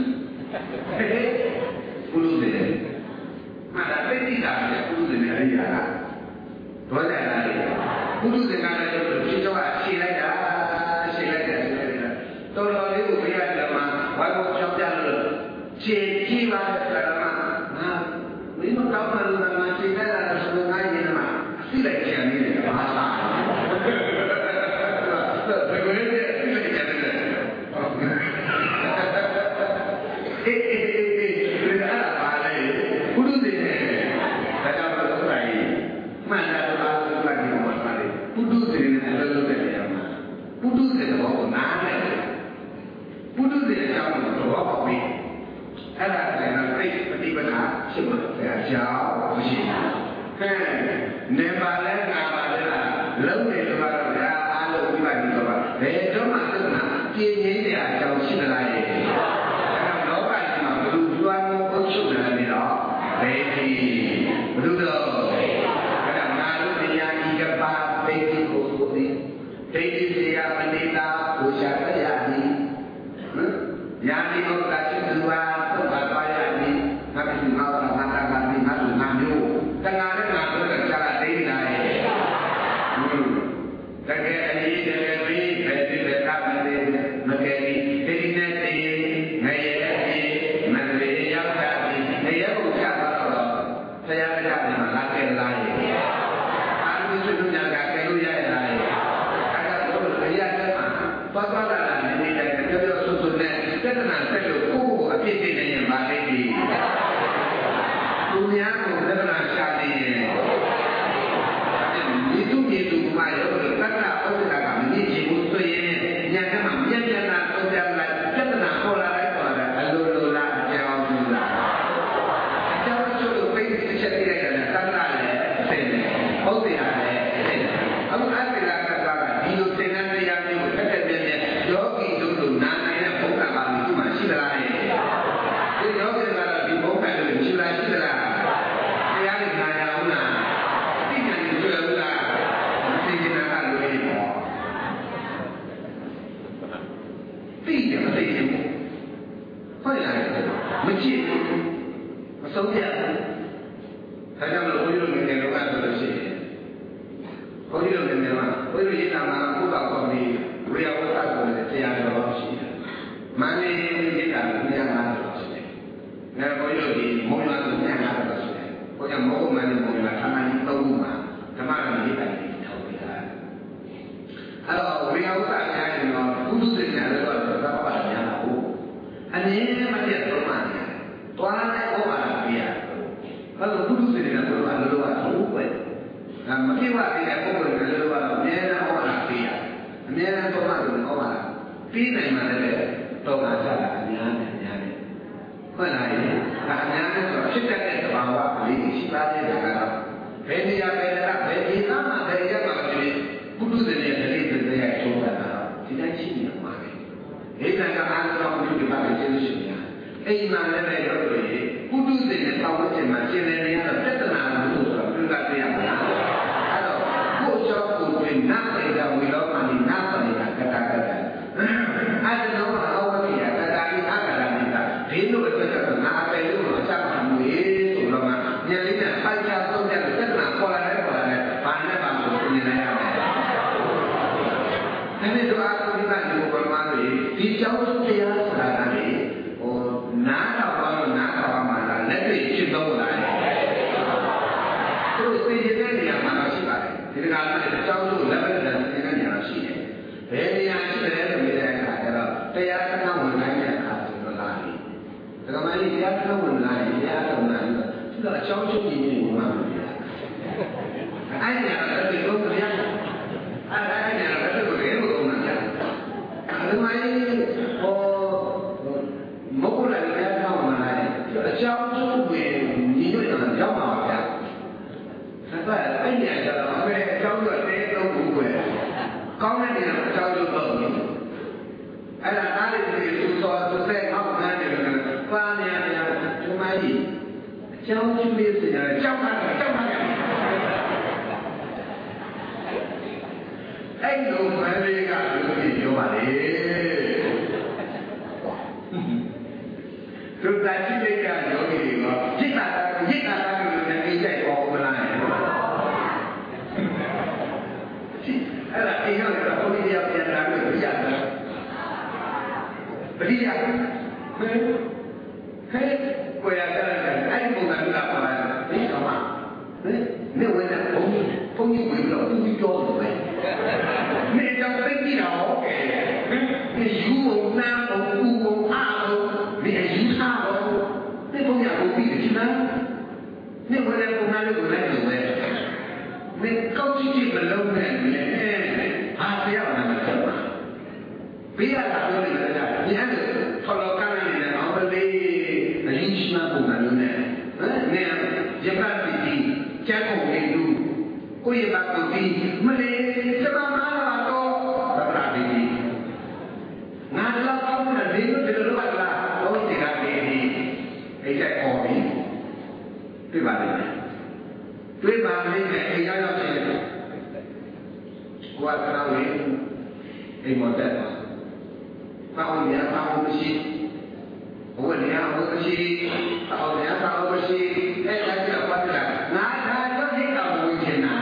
ပုရုသေမှာဒါသိတိတာလေပုရုသေနဲ့အရိယာကဒေါသလာလေပုရုသေကလည်းဒီတော့ရှင်းလိုက်တာရှင်းလိုက်တယ်ရှင်းလိုက်တာတော်တော်လေးကိုဘုရားဓမ္မဝိုင်းဖို့ကြောက်ကြလို့ခြေကြီးပါတဲ့ဓမ္မငါမင်းတို့တောင်းတယ်လို့ငါခြေလိုက်တာဆိုငါရင်မှာသိလိုက်ချင်နေတယ်ဘာသာဘယ်ကိုလဲသိလိုက်ချင်တယ်အေးအေးအေးအေးဒါကပါလေဘုရုသေနဲ့ဒါကြောင့်တော့ဆိုရင်မှန်တယ်လို့အားလုံးကဒီမှာပါလေဘုရုသေနဲ့လည်းလုပ်တယ်ရမှာဘုရုသေတော့ကိုနားတယ်ဘုရုသေအကြောင်းကိုတော့ပေါ့ပြီအဲ့ဒါလည်းတော့သိပฏิပဒါဖြစ်မှာဆရာကြောင့်မရှိဘူးဟဲ့နေပါလဲငါပါလဲလားလုံးနေလို့ပါတော့ဗျာအားလုံးပြီးပါပြီတော့ပါဘယ်တော့မှသိမှာပြင်းရင်းတဲ့အကြောင်းရှိသလားရဲ့အဲ့တော့လောကကြီးမှာဘယ်လိုကျွမ်းမိုးအုပ်ချုပ်နေလဲတော့ဘယ်ဒီဘယ်လိုတော့အဲ့ဒါငါတို့တရားဤကပါဘယ်ဒီကိုဆိုသည်ဒိဋ္ဌိစေယမနေတာဘုရှာတရားဤယာတိဩကာရှိသူဟာသုဘသွားရသည်ငါကဒီမှာငါတာကဒီငါတို့ငါမျိုးတဏှာနဲ့ငါတို့ကကြာတာဒိဋ္ဌိလားရဲ့ထဲမှာမြန်မြန်လာတော့ကြလိုက်ပြဿနာပေါ်လာလိုက်ပေါ်လာအလိုလိုလားအကြောင်းဘူးလားအကြောင်းကျလို့ပိတ်စစ်ချက်ပြလိုက်တယ်တတ်တာလည်းအသိတယ်ဟုတ်တယ်လည်းအသိတယ်အခုအတ္တလာကကဒီလိုသင်္ကန်းတရားမျိုးကိုတက်တက်ပြည့်ပြည့်ယောဂီတို့လိုနာနိုင်တဲ့ဘုရားပါဠိဒီမှာရှိသလားဒီယောဂီကတော့ဒီဘုရားလိုရှိလားရှိသလားတရားနဲ့နာရအောင်လားသိဉာဏ်ကိုတွေ့လို့လားသိဉာဏ်ကလိုရည်ပေါ့သိတယ်မသိရင်ဟုတ်လားမကြည့်ဘူးမဆုံးပြဘူးဒါကြောင့်လို့ဘုရားတို့ငယ်ငယ်တော့ဆိုလို့ရှိရင်ဘုန်းကြီးတို့လည်းမြန်မာဘုန်းကြီးတို့ရေးတာမှာကုသကောင်းပြီးဝေယဝသဆိုတဲ့တရားတော်ရှိတယ်။မန္တလေးရေးတာလည်းတရားမှာတော်ရှိတယ်။အဲဘုန်းကြီးတို့ဒီမုံလာဆိုတရားမှာတော်ရှိတယ်။ဘုရားမဟုတ်မှလည်းမုံလာဌာနကြီးသုံးခုမှာဓမ္မတော်ရေးတာကြီးထောက်ပြတာ။အဲတော့ဝေယဝသတရားရင်တော့ကုသစိတ်နဲ့လည်းတော့သဘောပါညာဟုတ်။အနည်းနဲ့မပြတ်တော့မှညာ။တွားတဲ့ဩဝါဒပြရ။အဲတော့ကုသစိတ်နဲ့ဘုရားလိုလိုကဟုတ်ပဲ။မဖြစ်ပါသေးတဲ့ပုဂ္ဂိုလ်တွေလည်းတော့အမြဲတမ်းဟောတာပေးရအမြဲတမ်းတော့မှဆိုဟောတာပြီးနိုင်မှလည်းတော့မှစားတာအများနဲ့အများနဲ့ဟုတ်လားဒီအများနဲ့ဆိုဖြစ်တတ်တဲ့သဘာဝကလေးရှိပါသေးတယ်ကတော့ဘယ်နေရာပဲလားဘယ်ဒီကမှဘယ်ရက်မှမဖြစ်ပုထုဇဉ်ရဲ့ဒလိတွေရဲ့ထုံးတာတော့ဒီတိုင်းရှိနေမှာပဲဒီကံကအားလုံးပုထုဇဉ်ပါပဲကျေးဇူးရှင်များအိမ်မှာလည်းပဲရောက်လို့ရပုထုဇဉ်ရဲ့တောင်းဝခြင်းမှာရှင်းနေနေရတော့ပြဿနာလို့ဆိုတော့ပြဿနာပြရမှာနာပရိဒါဝိလောမဏိနာပရိဒါကတကတအဲဒါတော့အောဝတိယကတာဤအာဂရမိတာဒီလိုအတွက်ကတော့ငါအပယ်လို့အချက်မှမွေဆိုတော့မှညလေးနဲ့ပိုက်ချသုံးတဲ့ပြဿနာပေါ်လာတယ်ပေါ်လာတယ်ဘာနဲ့ပါလို့ပြင်နေရမယ်ဒီနေ့တော့အခုဒီကဒီဘုရားတွေဒီကြောင့်တရားဆိုတာကလေဟိုနားတော့ဘာလို့နားတော့မှလာလက်တွေ့ဖြစ်တော့လာတယ်သူသိတဲ့နေရာမှာရှိပါတယ်ဒီကနေ့အကြောင်းလို့လက်ပတ်တဲ့သင်္ကန်းညာရှိတယ်။ဘယ်နေရာရှိတယ်လို့မြင်တဲ့အခါကျတော့တရားစကားဝင်နိုင်တဲ့အခါဆိုတော့လာပြီ။ဒါကမှလည်းတရားစကားဝင်လာရင်တရားတော်လာရင်သူကအကြောင်းချုပ်ကြည့်နေမှာမဟုတ်ဘူး။အဲ့ဒီကတော့ဒီလိုတရားအဲ့အဲ့ဒီကတော့ဒီလိုရေလို့မှကြား။အဲ့ဒီမှာဟောမဟုတ်လားတရားတော်မှာလည်းအကြောင်းချုပ်ဝင်ညီညွတ်တာရောက်ပါဗျာ။ဒါကအဲ့ဒီအကြောင်းအမေအကြောင်းတော့တဲတော့ဘူးကွယ်ကောင်းတဲ့နေရာအကြောင်းတော့တော့အဲ့ဒါနားလေဒီသူတော်သူဆက်ဟောင်းနေတယ်ပါနေရတယ်ဒီမကြီးအကြောင်းကျလေးစရာကြောက်တာကြောက်တာအဲ့လိုမလေးကလူကြီးပြောပါလေသူတန်ရှိတဲ့ယောဂီတွေကจิตတာจิตတာလို့လည်းအိတ်ကြိုက်ပေါ်မလားအဲ့ဒါအိမ်ရောက်တော့ဘုရားပြန်လာလို့ပြရတယ်ပရိယာဟဲ့ဟဲ့ကိုရကြတယ်အဲ့ဒီပုံစံကပါလာဒီတော့မှဟဲ့နေဝင်တဲ့ဘုန်းကြီးဘုန်းကြီးဝင်တော့သူပြောတယ်ပဲနေကြောင့်သိကြည့်တော့ဟဲ့ဒီယူမနာဘူးဘူးအားလုံးဒီယူစားတော့ဒီဘုရားကိုပြီးတယ်နော်နေဝင်တဲ့ပုံစံလေးကိုလည်းလုပ်ပဲနေကောက်ကြည့်ကြည့်မလုံးနဲ့လေဟာဆရာကလည်းပြောတာဘေးကပြောနေတာကဒီအဲ့ဒါထော်လောကနဲ့လည်းအောင်ပဲအရင်ရှိမှပုံစံမျိုးနဲ့ဟမ်နေရပတ်ပြီးကျန်ကုန်နေလူကိုရပါကိုပြီးမလေးစမမာလာတော့ဗလာဒီငါတော့ကောင်းတယ်ဒီလိုဒီလိုပါလားဟုတ်တယ်ကဒီအဲ့ဒါအော်ပြီးပြပါလိမ့်မယ်တွေ့ပါလိမ့်မယ်အိမ်ရောက်ရောက်ချင်းကိုယ်ကနားဝင်အိမ်မတက်ပါဘာလို့ညာဘာလို့မရှိဘဝညာဘဝမရှိဘာလို့ညာဘာလို့မရှိအဲ့ဒါကြည့်တော့ပတ်လာငါသာတော့ဟိတော်ဝင်ချင်တာ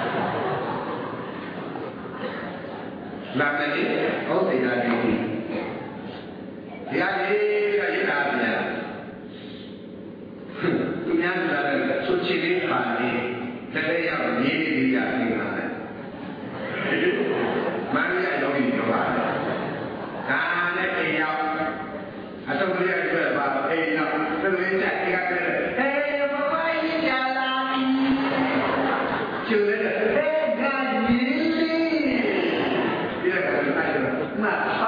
လာမယ်လေဟုတ်တယ်လားဒီဒီဟာလေးကရတာပြန်သူများကလည်းသူချစ်လေးပါလေတကယ်ရောက်ရေးရေးရပြင်လာတယ်မန္တလေးရောက်ပြီးတော့ပါဒါနဲ့အိမ်ရောက်အဆုံးလေးရပြပါအိမ်ရောက်သူလေးချက်ဒီကတည်းကဟေးဘဝကြီးကြလာပြီကျူတဲ့ဟေးကကြီးဒီကတည်းကမ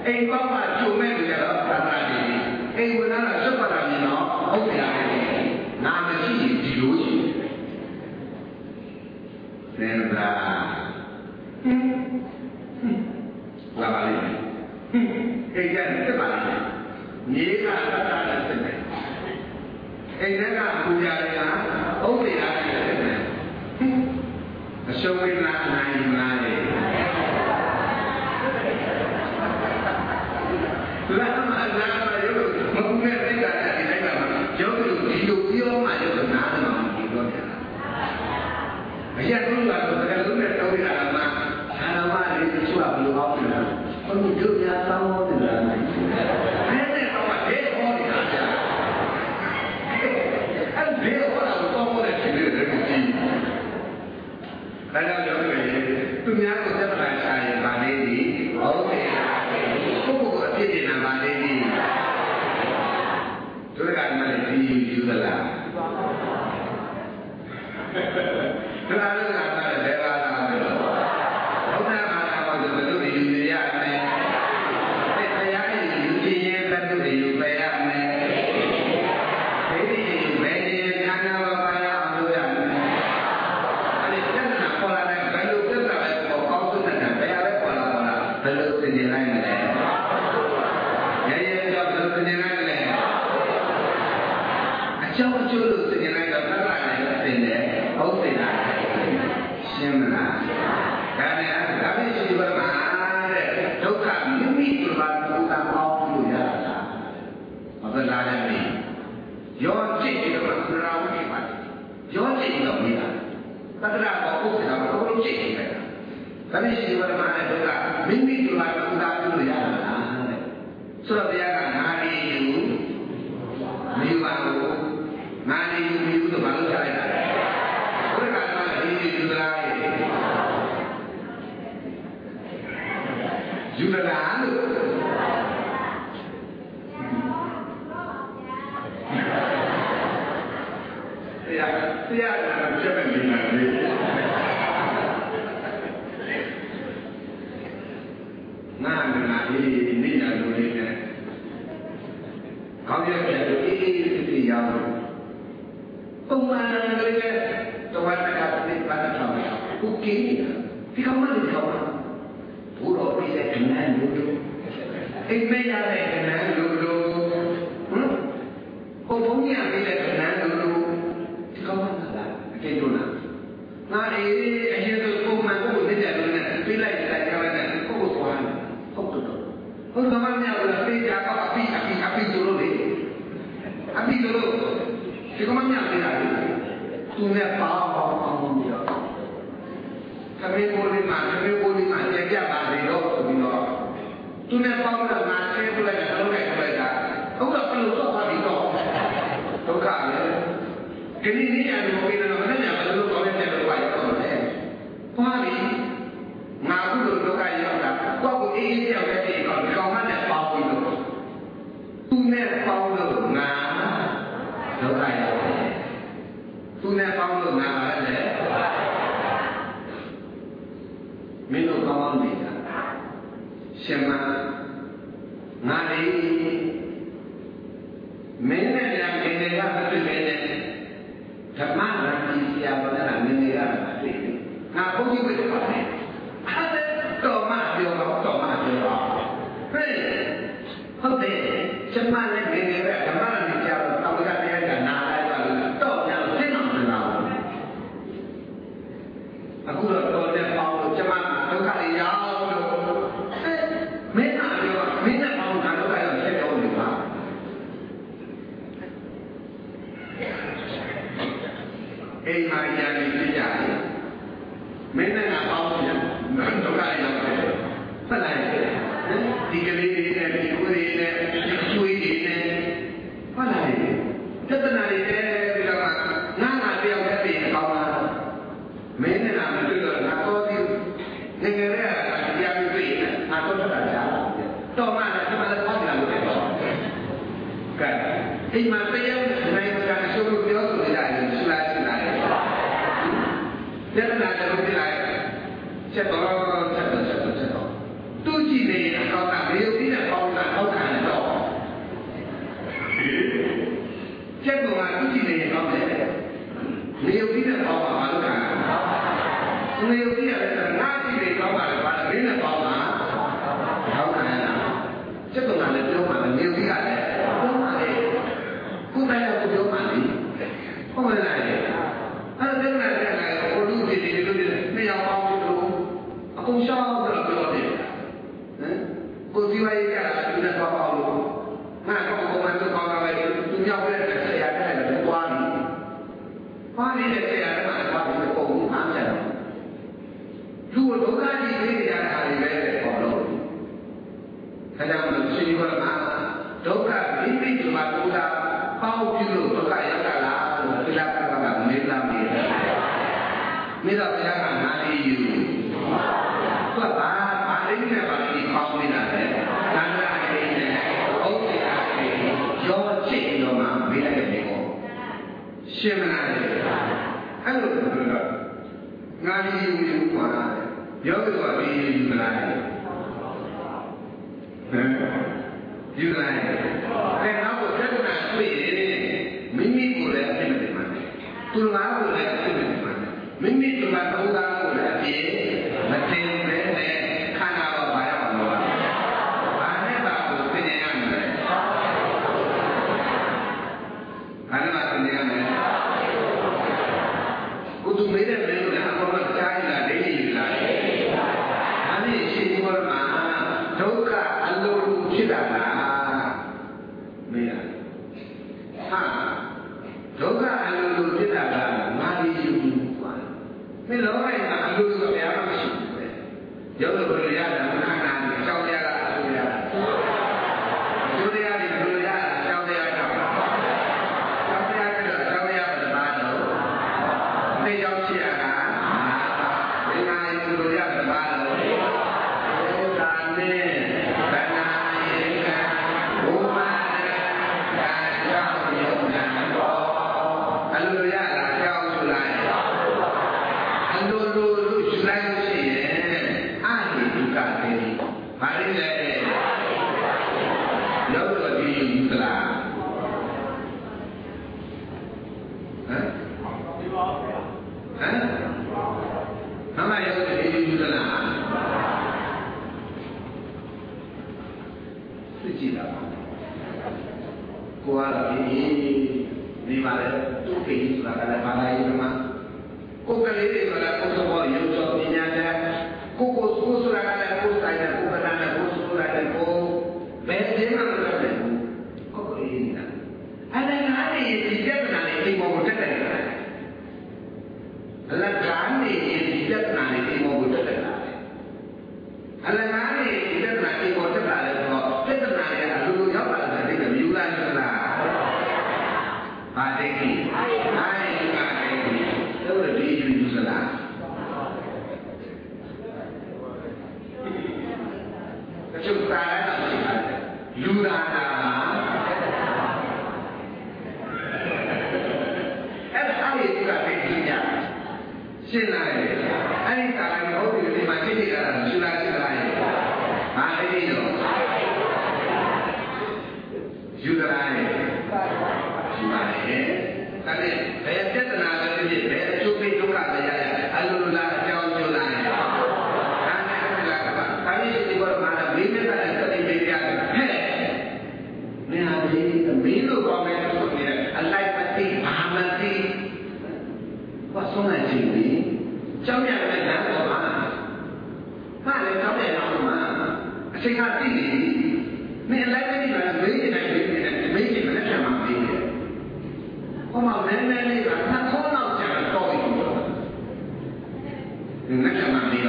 အိမ်ပေါက်မှကျုံမဲ့လူကြတော့သာသနာ့ကြီးအိမ်ဝင်လာတော့ဆက်ပါတာမြင်တော့ဟုတ်တယ်ငါမရှိရင်ဒီလိုရှိတယ်နင်လားဟင်းလာပါလိမ့်မယ်ဟင်းအိမ်ကျတက်ပါလိမ့်မယ်မြေကသာသနာ့တက်တယ်အိမ်ကပူဇာတွေကဟုတ်တယ်လားတက်တယ်အရှုံးဝိနာအနိုင်မလားလေလာမလာလာရုပ်မကူနဲ့တိတ်တာဒီတိုင်းမှာရုပ်လူဒီလိုပြောမှရုပ်နားမှာဒီလိုတယ်အရာတို့ကတော့တကယ်လို့နဲ့တောင်းရတာမှအာရမလေးသူကဘယ်လိုအောင်လဲဘုရားတို့များတောင်းတယ်လားအဲ့နဲ့တော့ဒေဟောနေတာကြာအဲ့ဒေဟောတာကိုတောင်းတဲ့ချိန်လေးတွေကြည့်ဒါကြောင့်ပြောမယ်သူများကိုသက်သာရှာရင်ဗာလေးဒီဟုတ်တယ်ကိုယ့်ကိုယ်အပြစ်တင်တာဗာလေးဒီတို့ကမှလည်းဒီယူသလားဒါလည်းကလည်းဘယ်ပါလားဘုရားမှာတော့ဘယ်လိုယူရရမလဲအဲတရားရည်ယူခြင်းရဲ့တတ်တဲ့ယူပဲရမယ်ဒီဒီဘယ်နေညာနာပါရအောင်လို့ရမယ်အဲဒီတဏ္ဍာပေါ်လာတဲ့ဘယ်လိုပြဿနာလဲပေါ်ပေါင်းစုတဲ့ဘယ်ရလဲပေါ်လာတာဘယ်လိုသင်နေလိုက်မလဲရဲရဲကြောင့်ဘယ်လိုသင်နေလိုက်မလဲအကြောင်းအကျိုးလို့သင်နေလိုက်တော့တတ်တာလည်းသင်တယ်ဟုတ်တယ်လားရှင်းမလားဒါနဲ့ဒါပဲရှိပါမှာတဲ့ဒုက္ခမိမိတို့ဘာလို့တာပေါင်းလို့ရတာမဟုတ်လားတဲ့ရောကြည့်ပြီးတော့သရာဝိပါရောကြည့်တော့မိတာတတရာဘောဥစ္စာကိုဘုရားကြည့်နေတာဒါနဲ့ရှိပါမှာတဲ့ဒုက္ခမိမိတို့ဘာလို့တာလို့ရတာတဲ့ဆိုတော့ဘုရားကငါနေယူမိပါလို့ငါနေယူမိလို့ဘာလို့ကြားလိုက်တာလဲဘုရားကလည်းဒီယူလာရဲ့ယူလာလို့တရားတရားကပြည့်မဲ့နေတာလေနာနာအေးနေရလို့လေကောင်းရပြည့်လို့အေးအေးစစ်စစ်ရအောင်ပုံမှန်ကလေးတော့ဝတ်တာကဒီပါတော့โอเคဒီကောင်မလေးကောင်ဘုရောပြည့်တဲ့ခဏလို့လို့အိမ်မရတဲ့ခဏလို့လို့ဟမ်ဘုံဘုံကြီးပြည့်တဲ့ခဏလို့လို့ဒီကောင်မလားအကျဉ်းတို့လားငါအေးအရင်ကပုံမှန်ကိုနေတယ်လို့နဲ့ပြလိုက်လိုက်ကြတယ်ကိုကိုသွားဟုတ်တော့ဟုတ်ကမှမရဘူးလားပြေးကြတော့အပိအပိအပိတို့လို့လေအပိတို့လို့ဒီကောင်မမြပြတာလေသူနဲ့ပါအောင်အောင်ပြီးတော့သမီးကိုလေးမှသမီးကိုလေးမှကြက်ကြပါလေတော့ဆိုပြီးတော့သူနဲ့ပေါင်းတော့ငါဆဲပြလိုက်တယ်လုံးလိုက်ပြလိုက်တာဟုတ်တော့ဘယ်လိုတော့ပါပြီးတော့ဒုက္ခလေခဏနေရလို့ပြေတော့မနဲ့ဘယ်လိုတော့လဲတဲ့လို့ပါရောတော့လေပါပြီငါခုလိုဒုက္ခရောက်တာကိုယ့်ကိုအေးအေးပြောက်တဲ့ဒီကောင်ဒီကောင်နဲ့ပေါင်းပြီးတော့သူနဲ့ပေါင်းလို့ငါဒုက္ခရောက်တယ်သူနဲ့ပေါင်းလို့ငါလည်းမင်းတို့ကောင်းအောင်နေတာရှင်မငါလေးမင်းနဲ့လည်းမင်းတွေကမတွေ့နေတယ်ဓမ္မရာကြီးဆရာတော်ကမင်းတွေကမတွေ့ဘူးငါဘုန်းကြီးပဲပါတယ်အဲ့တော့မှပြောတော့တော့မှပြောဟဲ့ဟုတ်တယ်ရှင်မလည်းမင်းတွေကဓမ္မရာကြီးဆရာတော်တောင်းကြတဲ့ကနာလိုက်ပါလို့တော့ညသိအောင်မလားအခုတော့တော်တဲ့ပေါင်းလို့ကျမဒုက္ခတွေရောက်လို့မင်းကပြောမင်းနဲ့ပေါင်းတာဒုက္ခရောက်ဆက်တော့နေပါအိမ်မှာညာနေပြကြတယ်မင်းနဲ့ပေါင်းပြန်ဒုက္ခရောက်တယ်ဆက်လိုက်ဒီကလေးတွေနဲ့ဒီကိုယ်တွေနဲ့ဒီကျွေးတွေနဲ့ဟုတ်လားပြဿနာတွေနဲ့ပြီးတော့ငါငါတယောက်တည်းပြင်ကောင်းလားမင်းနဲ့ငါမတွေ့တော့ငါတော့ဒီငယ်ငယ်လေးကတရားပြီးပြီငါတော့တာကြားတော့မှလည်းဒီမှာလည်းပေါက်လာလို့ပြောကဲအိမ်မှာတရားနိုင်ကအရှုံးပြောဆိုနေရတယ်ဆူလာဆူလာပြဿနာတွေဖြစ်လာချက်တော့ချက်တော့ချက်တော့သူကြည့်နေအကောင့်ကဘေးဥပ္ပိနစီဝါရေးကြတာသူနဲ့သွားပါလို့ငါတော့ပုံမှန်သူကောင်းတာပဲသူမြောက်တဲ့ဆရာတဲ့လည်းသွားပြီပါနေတဲ့ဆရာကသွားပြီးပုံမှန်ဆက်တယ်လူဒုက္ခကြီးသိကြတာတွေပဲပေါ့လို့အဲကြောင့်လို့ရှင်ဘုရားဒုက္ခမိမိဒီမှာဒုက္ခပေါင်းပြုလို့ဒုက္ခရောက်တာလားဆိုသီလကကမေးလာပြီမိတော့ဘုရားကနာရီယူသူကဘာဘာလေးနဲ့ဘာလေးပေါင်းနေတာလဲနာရီနဲ့ဟုတ်တယ်အဲ့ရောချစ်ရောမှမေးလိုက်တယ်ပေါ့ရှင်းမလားအဲ့လိုဆိုတော့ငါဒီယူယူပါရောကတော့ဒီယူမလားဟမ်ယူလိုက်အဲ့နောက်ကိုသက်သာတွေ့ရင်မိမိကိုလည်းအဖြစ်မတင်ပါနဲ့သူငါကိုလည်းအဖြစ်မတင်ပါနဲ့မိမိဒီမှာသုံးသားကိုလည်းအဖြစ်မတင်ပဲနဲ့ခန္ဓာတော့ဘာရအောင်လို့ဘာနဲ့ပါကိုသိနေရမလဲဘာနဲ့ပါသိနေရမလဲကိုသူမေးတဲ့မေးလို့လည်းအပေါ်မှာကြားရတာဒိဋ္ဌိယူလာတယ်အဲ့ဒီရှင်ဒီဘောမှာဒုက္ခအလိုလိုဖြစ်တာလားမေးရဟာဒုက္ခအလိုလိုဖြစ်တာကငါဒီယူပါမင်းလောကကြီးကအလိုလိုဘယ်မှမရှိဘူးပဲရုပ်လိုလိုရတာခန္ဓာကြီးကြောက်ရတာအလိုရတာဒုတိယဒီလိုရတာကြောက်ရတာကြောက်ရတော့ကြောက်ရပါဘာလို့သိရောက်ချရတာဒီမှာဒီလိုရတာဘာလို့ဒုက္ခနဲ့ဗန္နာယေကဘုမာကာကြောင့်ယုံနာတော့အလိုရတာကြောက်ဆိုလိုက်အလိုလိုလို့ယူလိုက်လို့ရှိရင်အာဟိဒုက္ခတည်းဘာလဲလဲရောက်တော့ဒီယူသလားဟမ်ဒီပါဗျာဟမ်မမရောက်တော့ဒီယူသလားသိကြည့်တာကိုယ်ကဒီဒီမှာလေသူ့ကိစ္စဆိုတာကလည်းဘာသာရေးမှာကိုယ်ကလေးတွေကလည်းကိုယ်တော်ရုပ်တော်ပညာနဲ့ကိုယ်ကိုယ်ကိုယ်ဆိုတာကလည်းကိုယ်ဆိုင်တဲ့ကိုယ်ကလည်းကိုယ်ဆိုတာလည်းကိုယ်ဘယ်တည်းမှမလုပ်နိုင်ဘူးကိုယ်ကိုယ်ရင်းတာအဲ့ဒါငါနေဒီပြဿနာလေးဒီပေါ်ကိုတက်တယ်အလကားနေဒီပြဿနာလေးဒီပေါ်ကိုတက်တယ်အလကားနေဒီပြဿနာဒီပေါ်တက်လာတယ်ဆိုတော့ပြဿနာလေးအလိုလိုရောက်လာတယ်ဒီကမြူလာယူလာဘာတိတ်ကြီးအဲ့ဒီဘာတိတ်ကြီးတော့ဒီယူယူစလားအချုပ်သားရတာရှိတယ်လူလာတာအဲ့ဒါအားရည်ကတိတ်ကြီးညာရှင်းလာတယ်အဲ့ဒီကာလကြီးဟုတ်ပြီဒီမှာတိတ်ကြီးလာတာရှင်းလာရှင်းလာရင်ဘာတိတ်ကြီးတော့ယူလာတယ်ရှိပါတယ်ဒါနဲ့ဘယ်ပြဿနာပဲဖြစ်ဘယ်အကျိုးပေးဒုက္ခပဲရရအလိုလိုလားအကြောင်းကျိုးလားဒါနဲ့အဲ့ဒါကဘာလို့ဒီဘောမှာမင်းနဲ့တဲ့စတိပေးရတယ်ဟဲ့မင်းဟာဒီမင်းတို့ကောင်းမယ်ဆိုနေအလိုက်မသိဘာမသိဘာဆုံးနေချင်းဒီကြောင်းရတဲ့လမ်းပေါ်မှာဟာလေကြောင်းရအောင်မှာအချိန်ကသိနေမင်းလိုက်မသိပါဘူးမေးနေတယ်မေးနေတယ်မေးနေတယ်လည်းမှမသိဘူးဟောမှာနည်းနည်းလေးကနှစ်ခေါက်လောက်ကြာတော့ပြီဒီနဲ့မှမသိ